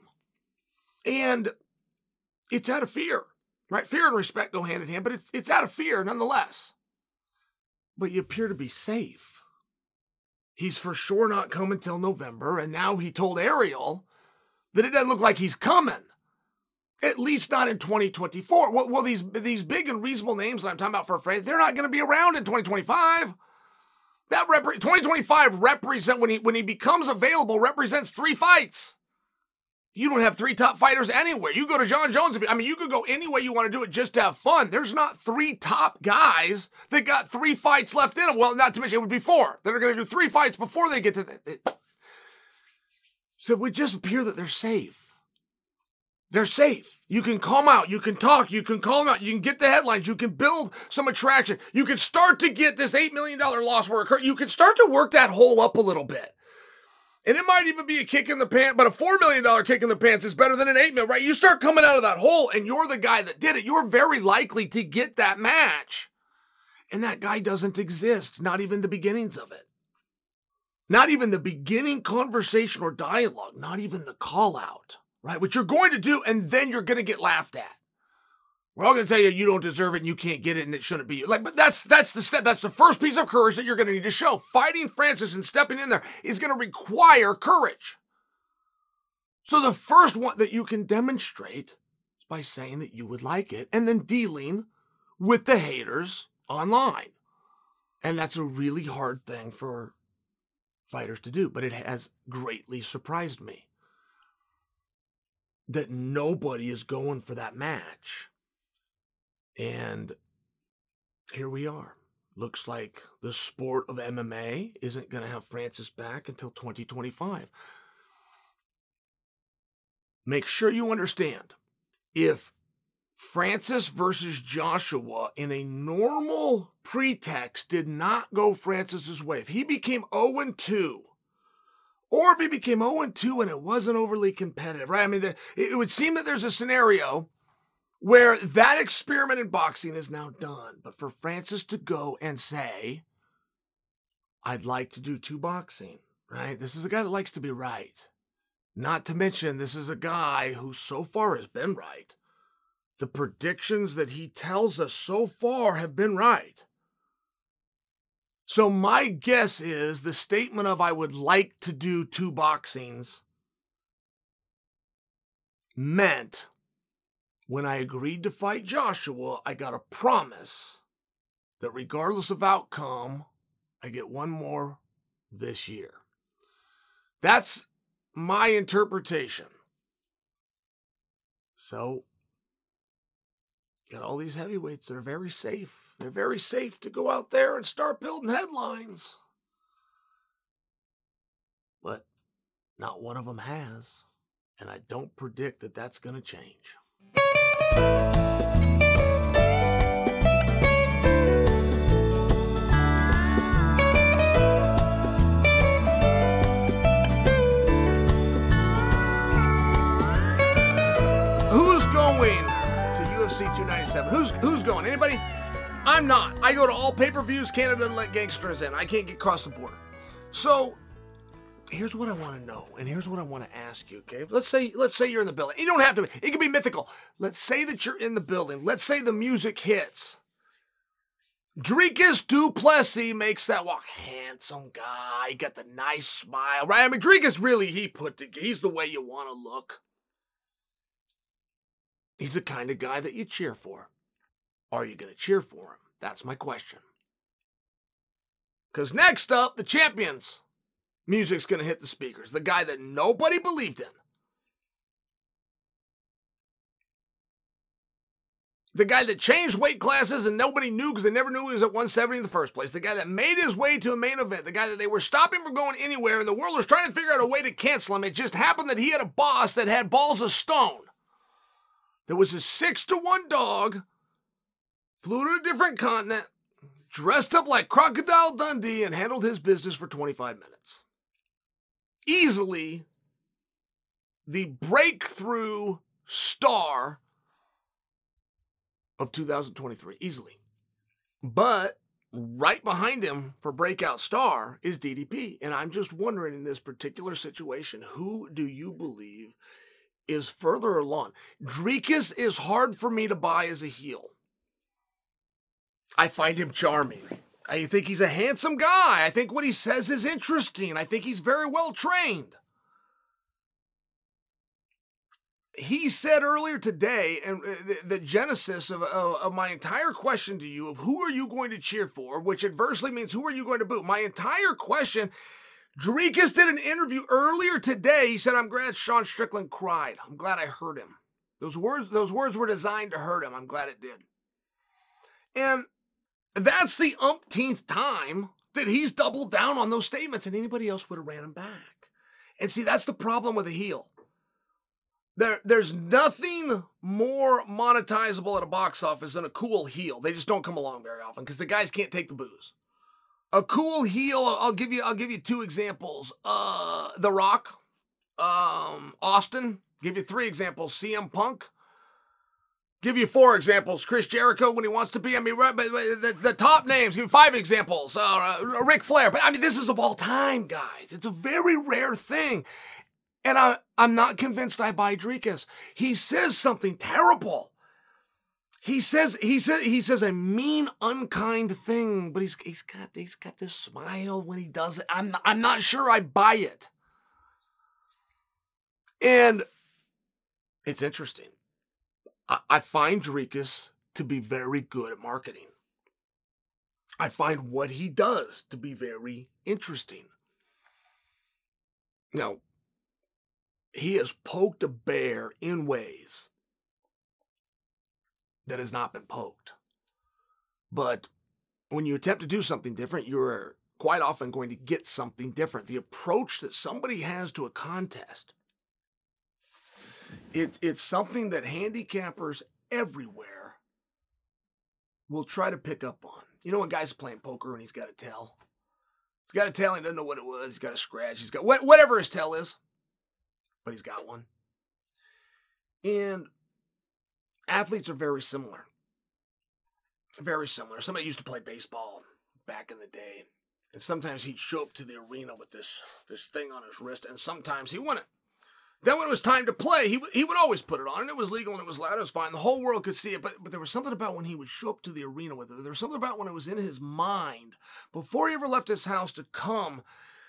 And it's out of fear, right? Fear and respect go hand in hand, but it's, it's out of fear nonetheless. But you appear to be safe. He's for sure not coming till November, and now he told Ariel that it doesn't look like he's coming, at least not in twenty twenty-four. Well, well these, these big and reasonable names that I'm talking about for a phrase, they're not going to be around in twenty twenty-five. That rep- twenty twenty-five represent when he when he becomes available represents three fights. You don't have three top fighters anywhere. You go to John Jones. I mean, you could go any way you want to do it just to have fun. There's not three top guys that got three fights left in them. Well, not to mention, it would be four that are going to do three fights before they get to the... So it would just appear that they're safe. They're safe. You can come out. You can talk. You can call them out. You can get the headlines. You can build some attraction. You can start to get this eight million dollars loss where it occurred. You can start to work that hole up a little bit. And it might even be a kick in the pants, but a four million dollars kick in the pants is better than an eight million dollars, right? You start coming out of that hole and you're the guy that did it. You're very likely to get that match. And that guy doesn't exist, not even the beginnings of it. Not even the beginning conversation or dialogue, not even the call out, right? Which you're going to do, and then you're going to get laughed at. We're all going to tell you you don't deserve it and you can't get it and it shouldn't be you. Like, but that's that's the step. That's the first piece of courage that you're going to need to show. Fighting Francis and stepping in there is going to require courage. So the first one that you can demonstrate is by saying that you would like it and then dealing with the haters online. And that's a really hard thing for fighters to do, but it has greatly surprised me that nobody is going for that match. And here we are. Looks like the sport of M M A isn't going to have Francis back until twenty twenty-five. Make sure you understand, if Francis versus Joshua in a normal pretext did not go Francis's way, if he became oh and two, or if he became oh and two and it wasn't overly competitive, right? I mean, there, it would seem that there's a scenario where that experiment in boxing is now done. But for Francis to go and say, I'd like to do two boxing, right? This is a guy that likes to be right. Not to mention, this is a guy who so far has been right. The predictions that he tells us so far have been right. So my guess is the statement of I would like to do two boxings meant when I agreed to fight Joshua, I got a promise that regardless of outcome, I get one more this year. That's my interpretation. So, got all these heavyweights that are very safe. They're very safe to go out there and start building headlines. But not one of them has. And I don't predict that that's going to change. ninety-two ninety-seven. Who's who's going? Anybody? I'm not. I go to all pay-per-views. Canada doesn't let gangsters in. I can't get across the border. So here's what I want to know, and here's what I want to ask you, okay? Let's say let's say you're in the building. You don't have to be. It can be mythical. Let's say that you're in the building. Let's say the music hits. Dricus Du Plessis makes that walk. Handsome guy, got the nice smile, right? I mean, Dricus really, he put together. He's the way you want to look. He's the kind of guy that you cheer for. Are you going to cheer for him? That's my question. Because next up, the champions. Music's going to hit the speakers. The guy that nobody believed in. The guy that changed weight classes and nobody knew because they never knew he was at one seventy in the first place. The guy that made his way to a main event. The guy that they were stopping from going anywhere and the world was trying to figure out a way to cancel him. It just happened that he had a boss that had balls of stone. There was a six to one dog, flew to a different continent, dressed up like Crocodile Dundee, and handled his business for twenty-five minutes. Easily the breakthrough star of two thousand twenty-three. Easily. But right behind him for breakout star is D D P. And I'm just wondering, in this particular situation, who do you believe is further along? Dricus is hard for me to buy as a heel. I find him charming. I think he's a handsome guy. I think what he says is interesting. I think he's very well trained. He said earlier today, and the, the genesis of, of, of my entire question to you of who are you going to cheer for, which adversely means who are you going to boo? My entire question, Dricus did an interview earlier today. He said, I'm glad Sean Strickland cried. I'm glad I heard him. Those words, those words were designed to hurt him. I'm glad it did. And that's the umpteenth time that he's doubled down on those statements, and anybody else would have ran him back. And see, that's the problem with a heel. There, there's nothing more monetizable at a box office than a cool heel. They just don't come along very often because the guys can't take the booze. A cool heel, I'll give you, I'll give you two examples. Uh, The Rock, um, Austin. Give you three examples. C M Punk. Give you four examples. Chris Jericho when he wants to be. I mean, right, but the, the top names. Give you five examples. Uh, uh, Ric Flair. But I mean, this is of all time, guys. It's a very rare thing. And I, I'm not convinced I buy Dricus. He says something terrible. He says he says he says a mean, unkind thing, but he's he's got he's got this smile when he does it. I'm I'm not sure I buy it. And it's interesting. I, I find Dricus to be very good at marketing. I find what he does to be very interesting. Now, he has poked a bear in ways that has not been poked. But when you attempt to do something different, you're quite often going to get something different. The approach that somebody has to a contest, it, it's something that handicappers everywhere will try to pick up on. You know when guys are playing poker and he's got a tell? He's got a tell and he doesn't know what it was. He's got a scratch. He's got whatever his tell is. But he's got one. And athletes are very similar. Very similar. Somebody used to play baseball back in the day. And sometimes he'd show up to the arena with this, this thing on his wrist. And sometimes he won it. Then when it was time to play, he, he would always put it on. And it was legal and it was loud. It was fine. The whole world could see it. But, but there was something about when he would show up to the arena with it. There was something about when it was in his mind. Before he ever left his house to come.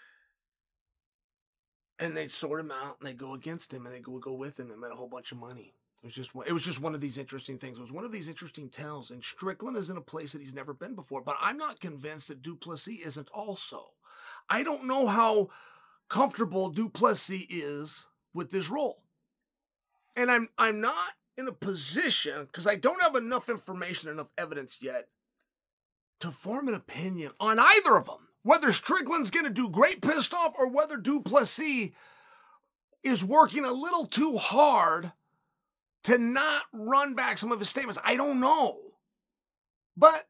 And they'd sort him out, and they'd go against him, and they'd go, go with him, and made a whole bunch of money. It was just it was just one of these interesting things. It was one of these interesting tells, and Strickland is in a place that he's never been before. But I'm not convinced that Du Plessis isn't also. I don't know how comfortable Du Plessis is with this role. And I'm I'm not in a position, because I don't have enough information, enough evidence yet, to form an opinion on either of them. Whether Strickland's going to do great pissed off or whether Du Plessis is working a little too hard to not run back some of his statements. I don't know. But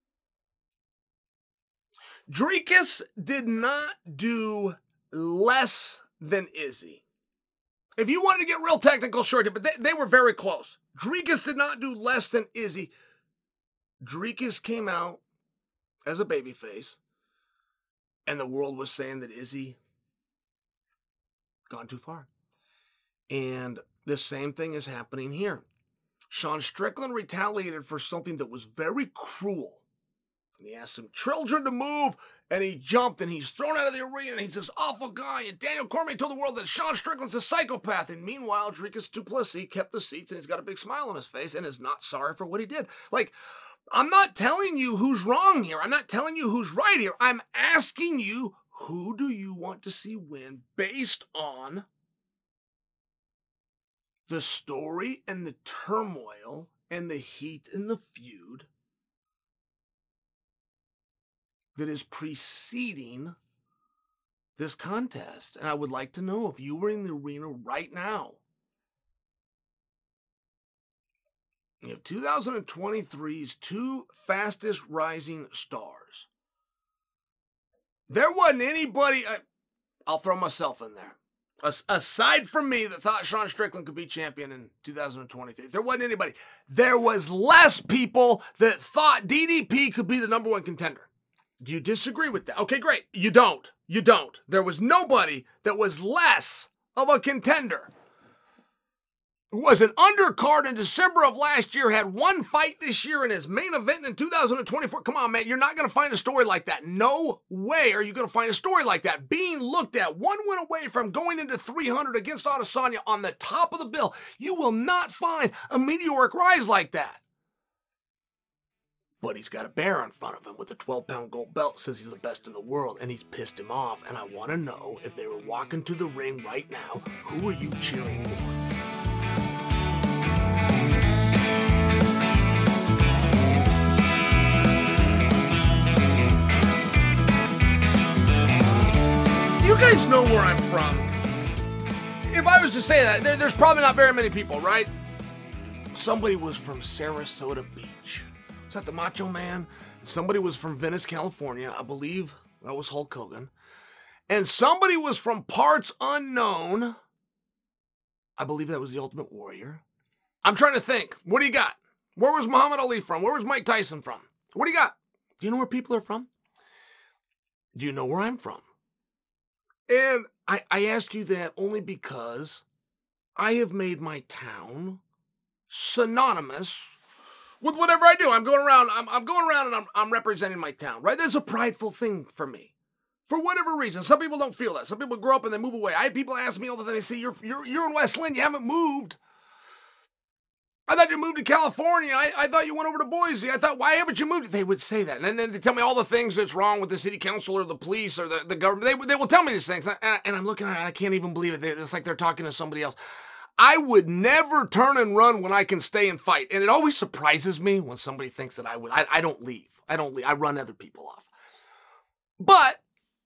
Dricus did not do less than Izzy. If you wanted to get real technical, sure, but they, they were very close. Dricus did not do less than Izzy. Dricus came out as a babyface, and the world was saying that Izzy gone too far. And the same thing is happening here. Sean Strickland retaliated for something that was very cruel. And he asked some children to move, and he jumped, and he's thrown out of the arena, and he's this awful guy. And Daniel Cormier told the world that Sean Strickland's a psychopath. And meanwhile, Dricus du Plessis kept the seats, and he's got a big smile on his face and is not sorry for what he did. Like, I'm not telling you who's wrong here. I'm not telling you who's right here. I'm asking you, who do you want to see win based on the story and the turmoil and the heat and the feud that is preceding this contest? And I would like to know if you were in the arena right now. You have twenty twenty-three's two fastest rising stars. There wasn't anybody, uh, I'll throw myself in there, As, aside from me, that thought Sean Strickland could be champion in two thousand twenty-three. There wasn't anybody. There was less people that thought D D P could be the number one contender. Do you disagree with that? Okay, great. You don't. You don't. There was nobody that was less of a contender. It was an undercard in December of last year, had one fight this year in his main event in two thousand twenty-four. Come on, man. You're not going to find a story like that. No way are you going to find a story like that. Being looked at one win away from going into three hundred against Adesanya on the top of the bill. You will not find a meteoric rise like that. But he's got a bear in front of him with a twelve-pound gold belt, says he's the best in the world, and he's pissed him off. And I want to know, if they were walking to the ring right now, who are you cheering for? You guys know where I'm from. If I was to say that, there, there's probably not very many people, right? Somebody was from Sarasota Beach. Is that the Macho Man? Somebody was from Venice, California. I believe that was Hulk Hogan. And somebody was from parts unknown. I believe that was the Ultimate Warrior. I'm trying to think. What do you got? Where was Muhammad Ali from? Where was Mike Tyson from? What do you got? Do you know where people are from? Do you know where I'm from? And I, I ask you that only because I have made my town synonymous with whatever I do. I'm going around, I'm, I'm going around and I'm, I'm representing my town, right? That's a prideful thing for me. For whatever reason. Some people don't feel that. Some people grow up and they move away. I have people ask me all the time, they say, you're, you're, you're in West Linn, you haven't moved. I thought you moved to California. I, I thought you went over to Boise. I thought, why haven't you moved? They would say that. And then they tell me all the things that's wrong with the city council or the police or the, the government. They, they will tell me these things. And, I, and I'm looking at it, I can't even believe it. It's like they're talking to somebody else. I would never turn and run when I can stay and fight. And it always surprises me when somebody thinks that I would. I, I don't leave. I don't leave. I run other people off. But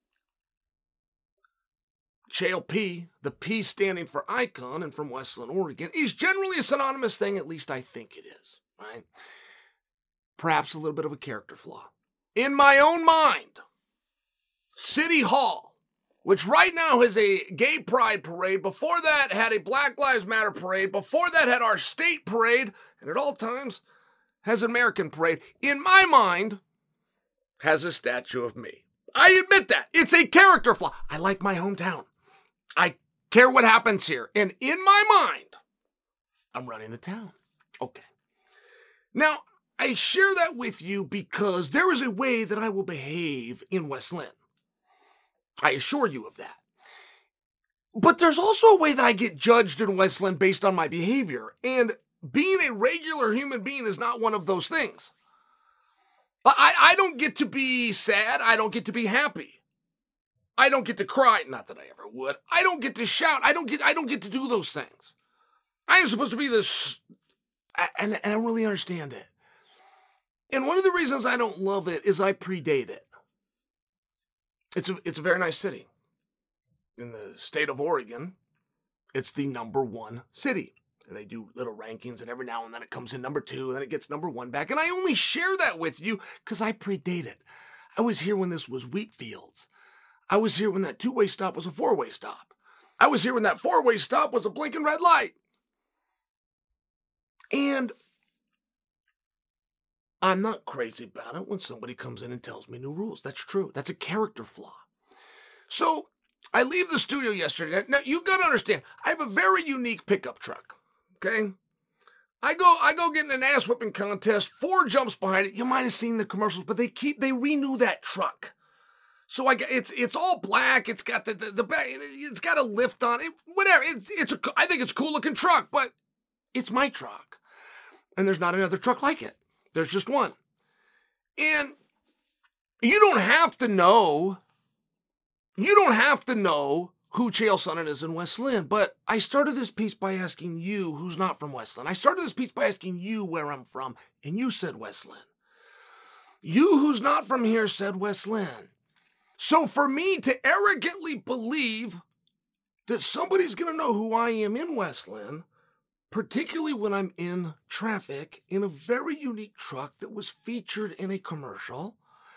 J L P, the P standing for Icon and from West Linn, Oregon, is generally a synonymous thing, at least I think it is, right? Perhaps a little bit of a character flaw. In my own mind, City Hall, which right now has a gay pride parade, before that had a Black Lives Matter parade, before that had our state parade, and at all times has an American parade, in my mind, has a statue of me. I admit that. It's a character flaw. I like my hometown. I care what happens here. And in my mind, I'm running the town. Okay. Now, I share that with you because there is a way that I will behave in West Linn. I assure you of that. But there's also a way that I get judged in West Linn based on my behavior. And being a regular human being is not one of those things. I, I don't get to be sad. I don't get to be happy. I don't get to cry. Not that I ever would. I don't get to shout. I don't get I don't get to do those things. I am supposed to be this, and, and I don't really understand it. And one of the reasons I don't love it is I predate it. It's a, it's a very nice city. In the state of Oregon, it's the number one city. And they do little rankings, and every now and then it comes in number two, and then it gets number one back. And I only share that with you because I predate it. I was here when this was wheat fields. I was here when that two-way stop was a four-way stop. I was here when that four-way stop was a blinking red light. And I'm not crazy about it when somebody comes in and tells me new rules. That's true. That's a character flaw. So I leave the studio yesterday. Now, you've got to understand, I have a very unique pickup truck, okay? I go I go get in an ass-whipping contest, Ford jumps behind it. You might have seen the commercials, but they keep, they renew that truck. So I got, it's it's all black. It's got the the, the back. It's got a lift on it. Whatever. It's it's a, I think it's a cool looking truck, but it's my truck, and there's not another truck like it. There's just one, and you don't have to know. You don't have to know who Chael Sonnen is in West Lynn, but I started this piece by asking you who's not from West Lynn. I started this piece by asking you where I'm from, and you said West Lynn. You who's not from here said West Lynn. So for me to arrogantly believe that somebody's going to know who I am in West Lynn, particularly when I'm in traffic in a very unique truck that was featured in a commercial,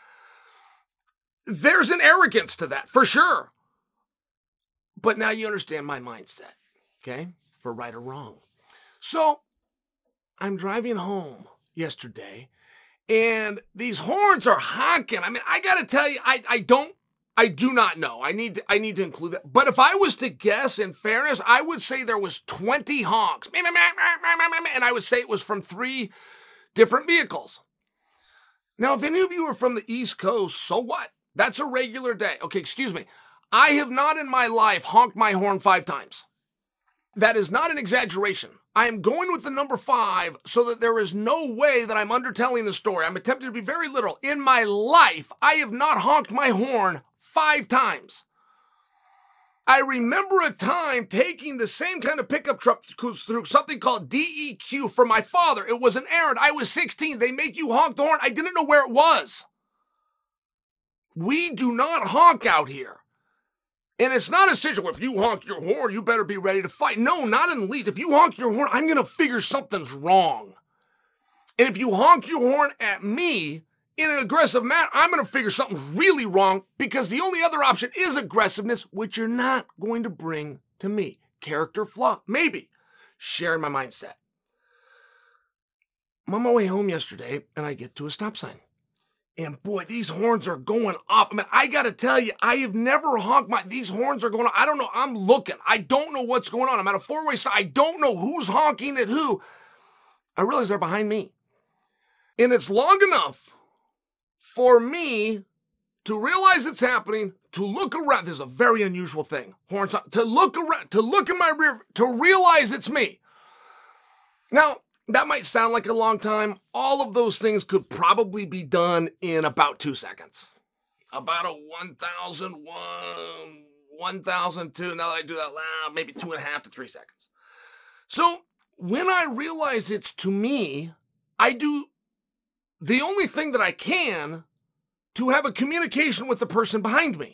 there's an arrogance to that, for sure. But now you understand my mindset, okay? For right or wrong. So I'm driving home yesterday, and these horns are honking. I mean, I got to tell you, I, I don't, I do not know. I need to, I need to include that. But if I was to guess, in fairness, I would say there was twenty honks. And I would say it was from three different vehicles. Now, if any of you are from the East Coast, so what? That's a regular day. Okay, excuse me. I have not in my life honked my horn five times. That is not an exaggeration. I am going with the number five so that there is no way that I'm undertelling the story. I'm attempting to be very literal. In my life, I have not honked my horn five times. I remember a time taking the same kind of pickup truck through something called D E Q for my father. It was an errand. I was sixteen. They make you honk the horn. I didn't know where it was. We do not honk out here. And it's not a situation where if you honk your horn, you better be ready to fight. No, not in the least. If you honk your horn, I'm going to figure something's wrong. And if you honk your horn at me in an aggressive manner, I'm going to figure something's really wrong because the only other option is aggressiveness, which you're not going to bring to me. Character flaw, maybe. Sharing my mindset. I'm on my way home yesterday, and I get to a stop sign. And boy, these horns are going off. I mean, I got to tell you, I have never honked my, these horns are going on. I don't know. I'm looking. I don't know what's going on. I'm at a four-way stop. I don't know who's honking at who. I realize they're behind me. And it's long enough for me to realize it's happening, to look around. This is a very unusual thing. Horns on, to look around, to look in my rear, to realize it's me. Now, that might sound like a long time. All of those things could probably be done in about two seconds. About a one thousand one, one thousand two, now that I do that loud, maybe two and a half to three seconds. So when I realize it's to me, I do the only thing that I can to have a communication with the person behind me.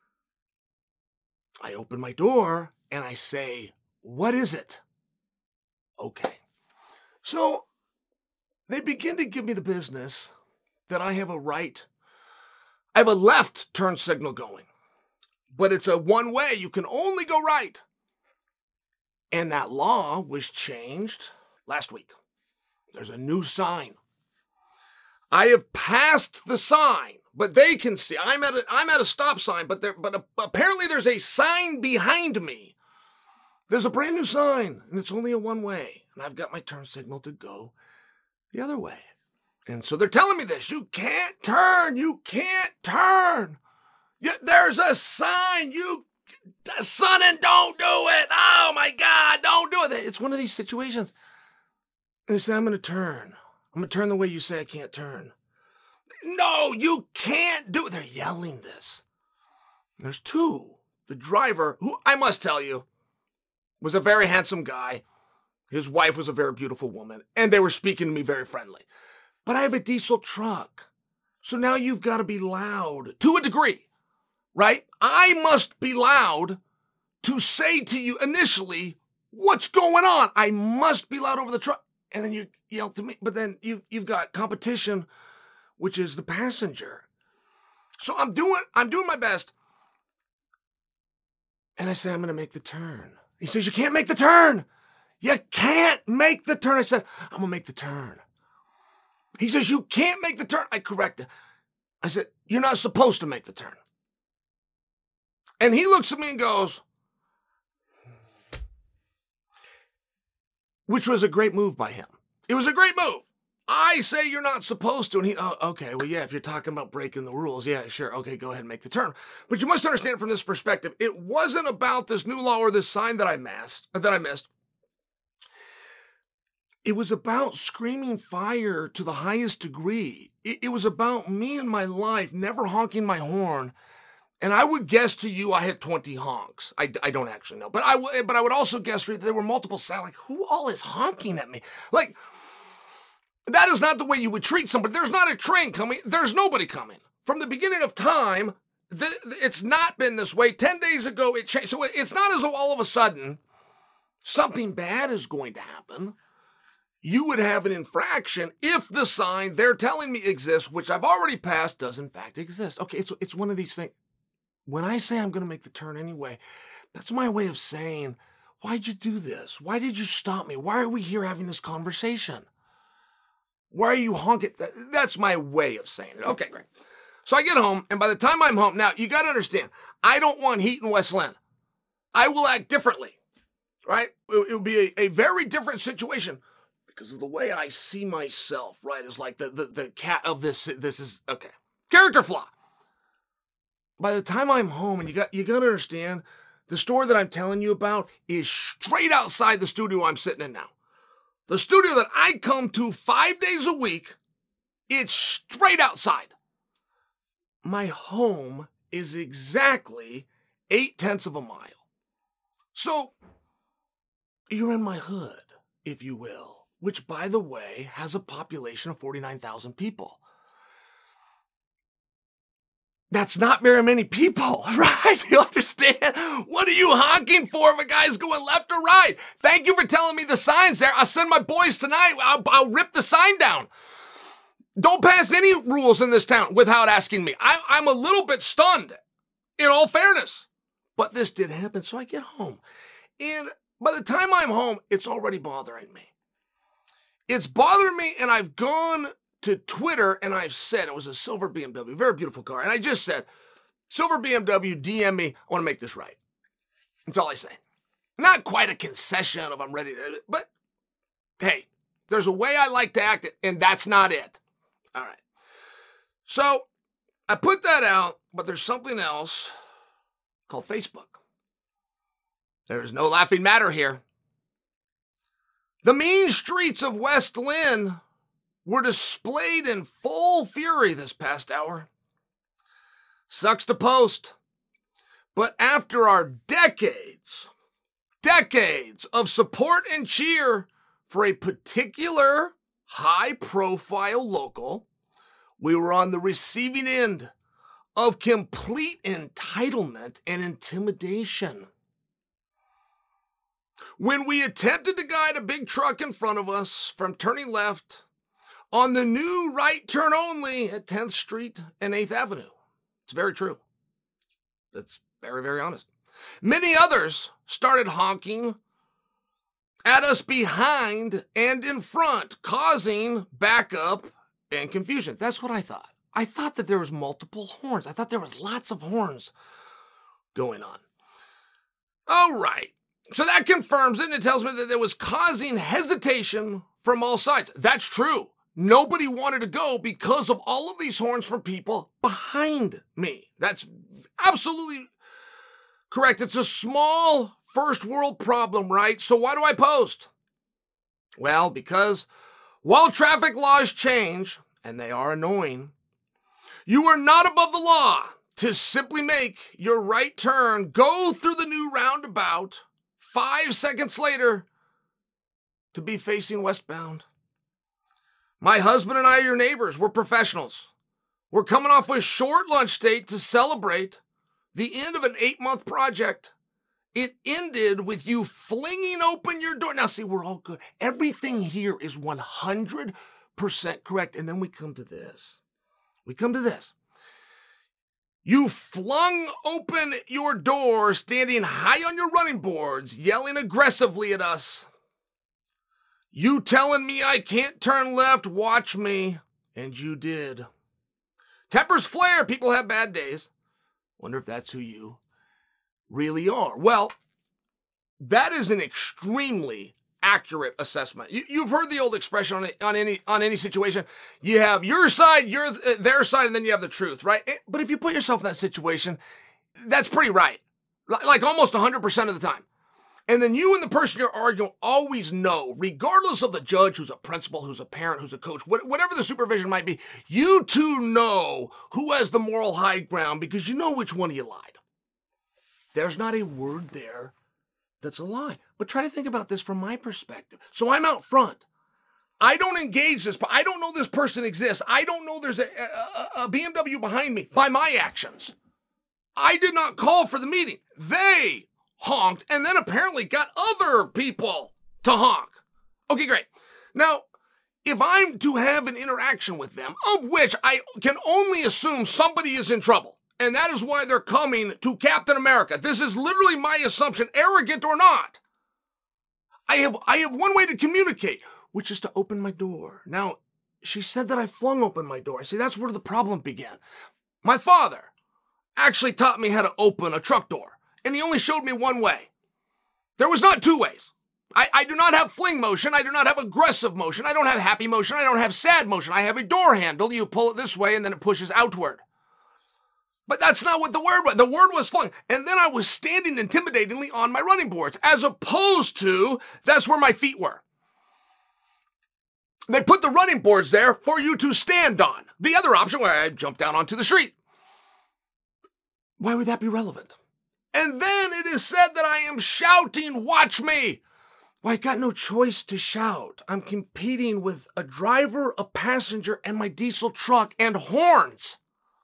I open my door and I say, "What is it?" Okay. So they begin to give me the business that I have a right. I have a left turn signal going, but it's a one way. You can only go right. And that law was changed last week. There's a new sign. I have passed the sign, but they can see. I'm at a, I'm at a stop sign, but there, but a, apparently there's a sign behind me. There's a brand new sign, and it's only a one way. And I've got my turn signal to go the other way. And so they're telling me this. You can't turn. You can't turn. You, there's a sign. You, son, and don't do it. Oh, my God, don't do it. It's one of these situations. And they say, I'm going to turn. I'm going to turn the way you say I can't turn. No, you can't do it. They're yelling this. There's two. The driver, who I must tell you, was a very handsome guy. His wife was a very beautiful woman, and they were speaking to me very friendly. But I have a diesel truck, so now you've got to be loud, to a degree, right? I must be loud to say to you initially, what's going on? I must be loud over the truck. And then you yell to me, but then you, you've got competition, which is the passenger. So I'm doing, I'm doing my best. And I say, I'm going to make the turn. He says, you can't make the turn. You can't make the turn. I said, I'm going to make the turn. He says, you can't make the turn. I corrected. I said, you're not supposed to make the turn. And he looks at me and goes, which was a great move by him. It was a great move. I say you're not supposed to. And he, oh, okay, well, yeah, if you're talking about breaking the rules, yeah, sure, okay, go ahead and make the turn. But you must understand it from this perspective. It wasn't about this new law or this sign that I missed, that I missed. It was about screaming fire to the highest degree. It, it was about me and my life never honking my horn. And I would guess to you I had twenty honks. I, I don't actually know. But I, w- but I would also guess for you that there were multiple sounds. Like, who all is honking at me? Like, that is not the way you would treat somebody. There's not a train coming. There's nobody coming. From the beginning of time, the, it's not been this way. Ten days ago, it changed. So it's not as though all of a sudden something bad is going to happen. You would have an infraction if the sign they're telling me exists, which I've already passed, does in fact exist. Okay, it's, it's one of these things. When I say I'm going to make the turn anyway, that's my way of saying, why'd you do this? Why did you stop me? Why are we here having this conversation? Why are you honking? That's my way of saying it. Okay, great. So I get home, and by the time I'm home, now you got to understand, I don't want heat in West Linn. I will act differently, right? It will be a, a very different situation because of the way I see myself, right? Is like the, the, the cat of this, this is, okay. Character flaw. By the time I'm home, and you got you got to understand, the story that I'm telling you about is straight outside the studio I'm sitting in now. The studio that I come to five days a week, it's straight outside. My home is exactly eight tenths of a mile. So, you're in my hood, if you will, which, by the way, has a population of forty-nine thousand people. That's not very many people, right? You understand? What are you honking for if a guy's going left or right? Thank you for telling me the sign's there. I'll send my boys tonight. I'll, I'll rip the sign down. Don't pass any rules in this town without asking me. I, I'm a little bit stunned, in all fairness. But this did happen, so I get home. And by the time I'm home, it's already bothering me. It's bothering me, and I've gone to Twitter, and I've said, it was a silver B M W, very beautiful car, and I just said, silver B M W, D M me, I want to make this right. That's all I say. Not quite a concession of I'm ready to, but hey, there's a way I like to act it, and that's not it. All right. So I put that out, but there's something else called Facebook. There is no laughing matter here. The mean streets of West Linn were displayed in full fury this past hour. Sucks to post, but after our decades, decades of support and cheer for a particular high-profile local, we were on the receiving end of complete entitlement and intimidation. When we attempted to guide a big truck in front of us from turning left on the new right turn only at tenth Street and eighth Avenue. It's very true. That's very, very honest. Many others started honking at us behind and in front, causing backup and confusion. That's what I thought. I thought that there was multiple horns. I thought there was lots of horns going on. All right. So that confirms it, and it tells me that there was causing hesitation from all sides. That's true. Nobody wanted to go because of all of these horns from people behind me. That's absolutely correct. It's a small first world problem, right? So why do I post? Well, because while traffic laws change, and they are annoying, you are not above the law to simply make your right turn, go through the new roundabout, five seconds later, to be facing westbound. My husband and I are your neighbors. We're professionals. We're coming off a short lunch date to celebrate the end of an eight-month project. It ended with you flinging open your door. Now, see, we're all good. Everything here is one hundred percent correct. And then we come to this. We come to this. You flung open your door, standing high on your running boards, yelling aggressively at us. You telling me I can't turn left? Watch me. And you did. Tempers flare. People have bad days. Wonder if that's who you really are. Well, that is an extremely accurate assessment. You, you've heard the old expression on, on any on any situation. You have your side, your their side, and then you have the truth, right? But if you put yourself in that situation, that's pretty right. Like almost one hundred percent of the time. And then you and the person you're arguing always know, regardless of the judge, who's a principal, who's a parent, who's a coach, whatever the supervision might be, you two know who has the moral high ground because you know which one of you lied. There's not a word there that's a lie. But try to think about this from my perspective. So I'm out front. I don't engage this. I don't know this person exists. I don't know there's a, a, a B M W behind me by my actions. I did not call for the meeting. They honked and then apparently got other people to honk. Okay, great. Now, if I'm to have an interaction with them, of which I can only assume somebody is in trouble, and that is why they're coming to Captain America. This is literally my assumption, arrogant or not. I have I have one way to communicate, which is to open my door. Now, she said that I flung open my door. I say that's where the problem began. My father actually taught me how to open a truck door. And he only showed me one way. There was not two ways. I, I do not have fling motion. I do not have aggressive motion. I don't have happy motion. I don't have sad motion. I have a door handle. You pull it this way and then it pushes outward. But that's not what the word was. The word was flung. And then I was standing intimidatingly on my running boards, as opposed to that's where my feet were. They put the running boards there for you to stand on. The other option, where I jumped down onto the street. Why would that be relevant? And then it is said that I am shouting, watch me. Well, I got no choice to shout. I'm competing with a driver, a passenger, and my diesel truck and horns.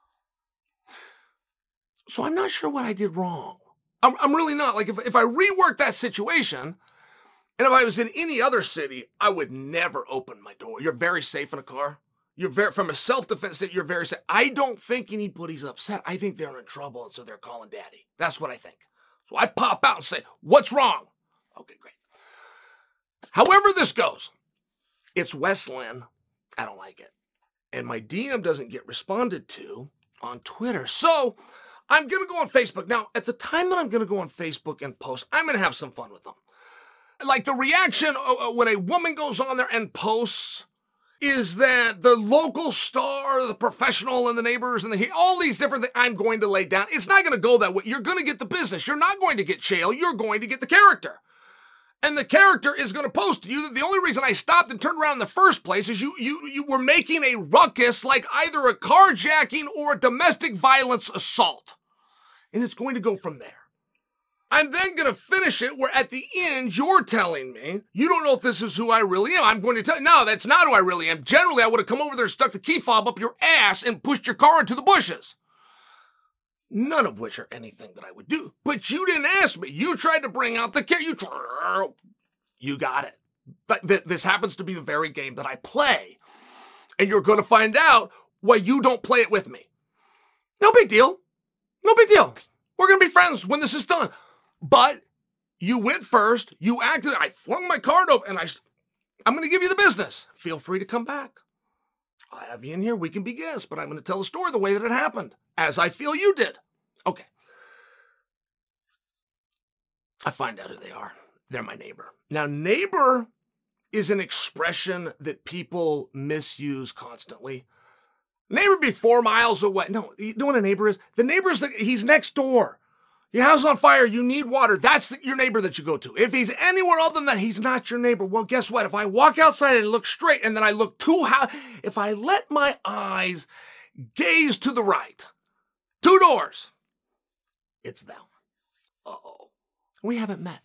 So I'm not sure what I did wrong. I'm, I'm really not. Like if, if I rework that situation, and if I was in any other city, I would never open my door. You're very safe in a car. You're very, from a self-defense state, you're very safe. I don't think anybody's upset. I think they're in trouble, and so they're calling daddy. That's what I think. So I pop out and say, what's wrong? Okay, great. However this goes, it's West Lynn. I don't like it. And my D M doesn't get responded to on Twitter. So I'm going to go on Facebook. Now, at the time that I'm going to go on Facebook and post, I'm going to have some fun with them. Like the reaction when a woman goes on there and posts is that the local star, the professional, and the neighbors, and the all these different things I'm going to lay down. It's not going to go that way. You're going to get the business. You're not going to get Chael. You're going to get the character. And the character is going to post to you that the only reason I stopped and turned around in the first place is you you you were making a ruckus like either a carjacking or a domestic violence assault. And it's going to go from there. I'm then going to finish it where at the end, you're telling me, you don't know if this is who I really am. I'm going to tell you, no, that's not who I really am. Generally, I would have come over there, stuck the key fob up your ass, and pushed your car into the bushes. None of which are anything that I would do. But you didn't ask me. You tried to bring out the care. You, you got it. But th- this happens to be the very game that I play. And you're going to find out why you don't play it with me. No big deal. No big deal. We're going to be friends when this is done. But you went first, you acted, I flung my card open, and I, I'm going to give you the business. Feel free to come back. I'll have you in here, we can be guests, but I'm going to tell the story the way that it happened, as I feel you did. Okay. I find out who they are. They're my neighbor. Now, neighbor is an expression that people misuse constantly. Neighbor be four miles away. No, you know what a neighbor is? The neighbor is, the, he's next door. Your house is on fire, you need water. That's the, your neighbor that you go to. If he's anywhere other than that, he's not your neighbor. Well, guess what? If I walk outside and look straight and then I look too high, if I let my eyes gaze to the right, two doors, it's them. Uh-oh. We haven't met.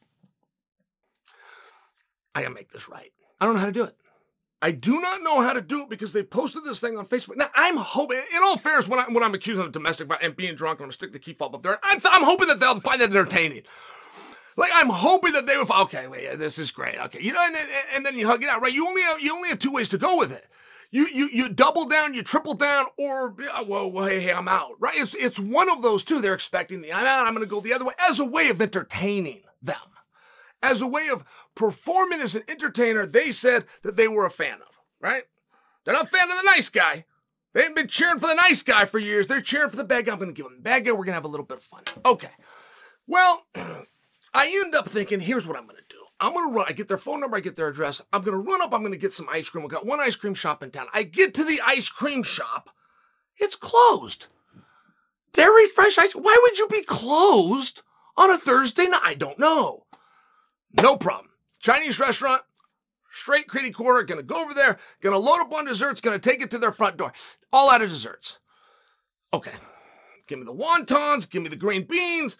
I gotta make this right. I don't know how to do it. I do not know how to do it because they posted this thing on Facebook. Now, I'm hoping, in all fairness, when, I, when I'm accused of domestic violence and being drunk, I'm going to stick the key fob up there. I'm, I'm hoping that they'll find that entertaining. Like, I'm hoping that they will, okay, wait, yeah, this is great. Okay, you know, and then, and then you hug it out, right? You only have, you only have two ways to go with it. You you you double down, you triple down, or, whoa, well, hey, hey, I'm out, right? It's, it's one of those two. They're expecting the I'm out, I'm going to go the other way as a way of entertaining them. as a way of performing as an entertainer they said that they were a fan of, right? They're not a fan of the nice guy. They haven't been cheering for the nice guy for years. They're cheering for the bad guy. I'm going to give them the bad guy. We're going to have a little bit of fun. Okay. Well, I end up thinking, here's what I'm going to do. I'm going to run. I get their phone number. I get their address. I'm going to run up. I'm going to get some ice cream. We've got one ice cream shop in town. I get to the ice cream shop. It's closed. Dairy Fresh Ice. Why would you be closed on a Thursday night? I don't know. No problem. Chinese restaurant. Straight kitty corner, gonna go over there, gonna load up on desserts, gonna take it to their front door. All out of desserts. Okay. Give me the wontons, give me the green beans,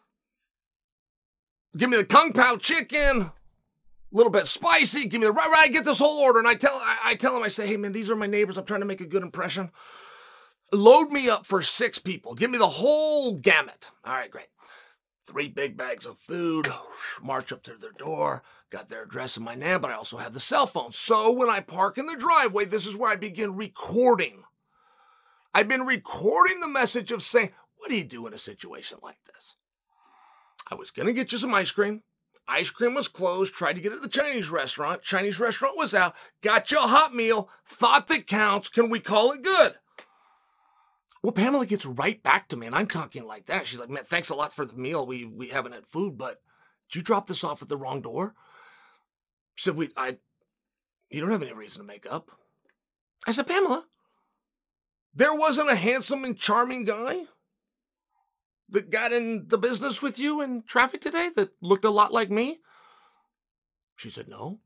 give me the kung pao chicken, a little bit spicy, give me the right, right, I get this whole order, and I tell I, I tell them, I say, hey man, these are my neighbors, I'm trying to make a good impression. Load me up for six people. Give me the whole gamut. All right, great. Three big bags of food, march up to their door, got their address in my name, but I also have the cell phone. So when I park in the driveway, this is where I begin recording. I've been recording the message of saying, what do you do in a situation like this? I was going to get you some ice cream. Ice cream was closed, tried to get it at the Chinese restaurant. Chinese restaurant was out, got you a hot meal, thought that counts. Can we call it good? Well, Pamela gets right back to me, and I'm talking like that. She's like, man, thanks a lot for the meal. We we haven't had food, but did you drop this off at the wrong door? She said, we, I, you don't have any reason to make up. I said, Pamela, there wasn't a handsome and charming guy that got in the business with you in traffic today that looked a lot like me? She said, no.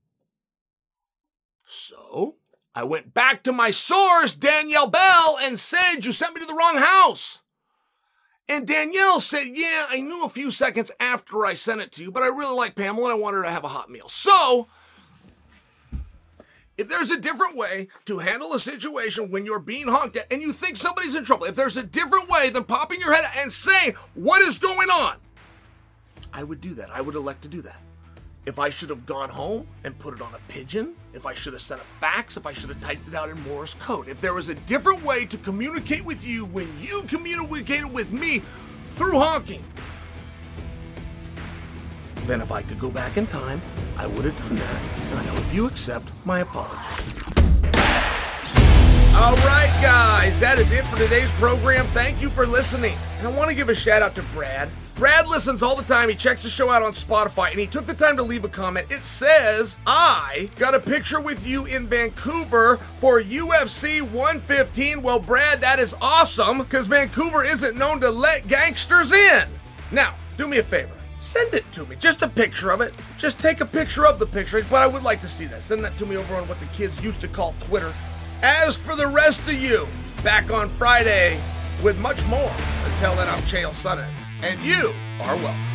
So I went back to my source, Danielle Bell, and said, you sent me to the wrong house. And Danielle said, yeah, I knew a few seconds after I sent it to you, but I really like Pamela and I want her to have a hot meal. So, if there's a different way to handle a situation when you're being honked at and you think somebody's in trouble, if there's a different way than popping your head out and saying, what is going on? I would do that. I would elect to do that. If I should have gone home and put it on a pigeon, if I should have sent a fax, if I should have typed it out in Morse code, if there was a different way to communicate with you when you communicated with me through honking, then if I could go back in time, I would have done that, and I hope you accept my apology. All right, guys, that is it for today's program. Thank you for listening. And I want to give a shout out to Brad. Brad listens all the time. He checks the show out on Spotify, and he took the time to leave a comment. It says, I got a picture with you in Vancouver for U F C one fifteen. Well, Brad, that is awesome, because Vancouver isn't known to let gangsters in. Now, do me a favor. Send it to me. Just a picture of it. Just take a picture of the picture, but I would like to see that. Send that to me over on what the kids used to call Twitter. As for the rest of you, back on Friday with much more. Until then, I'm Chael Sonnen, and you are welcome.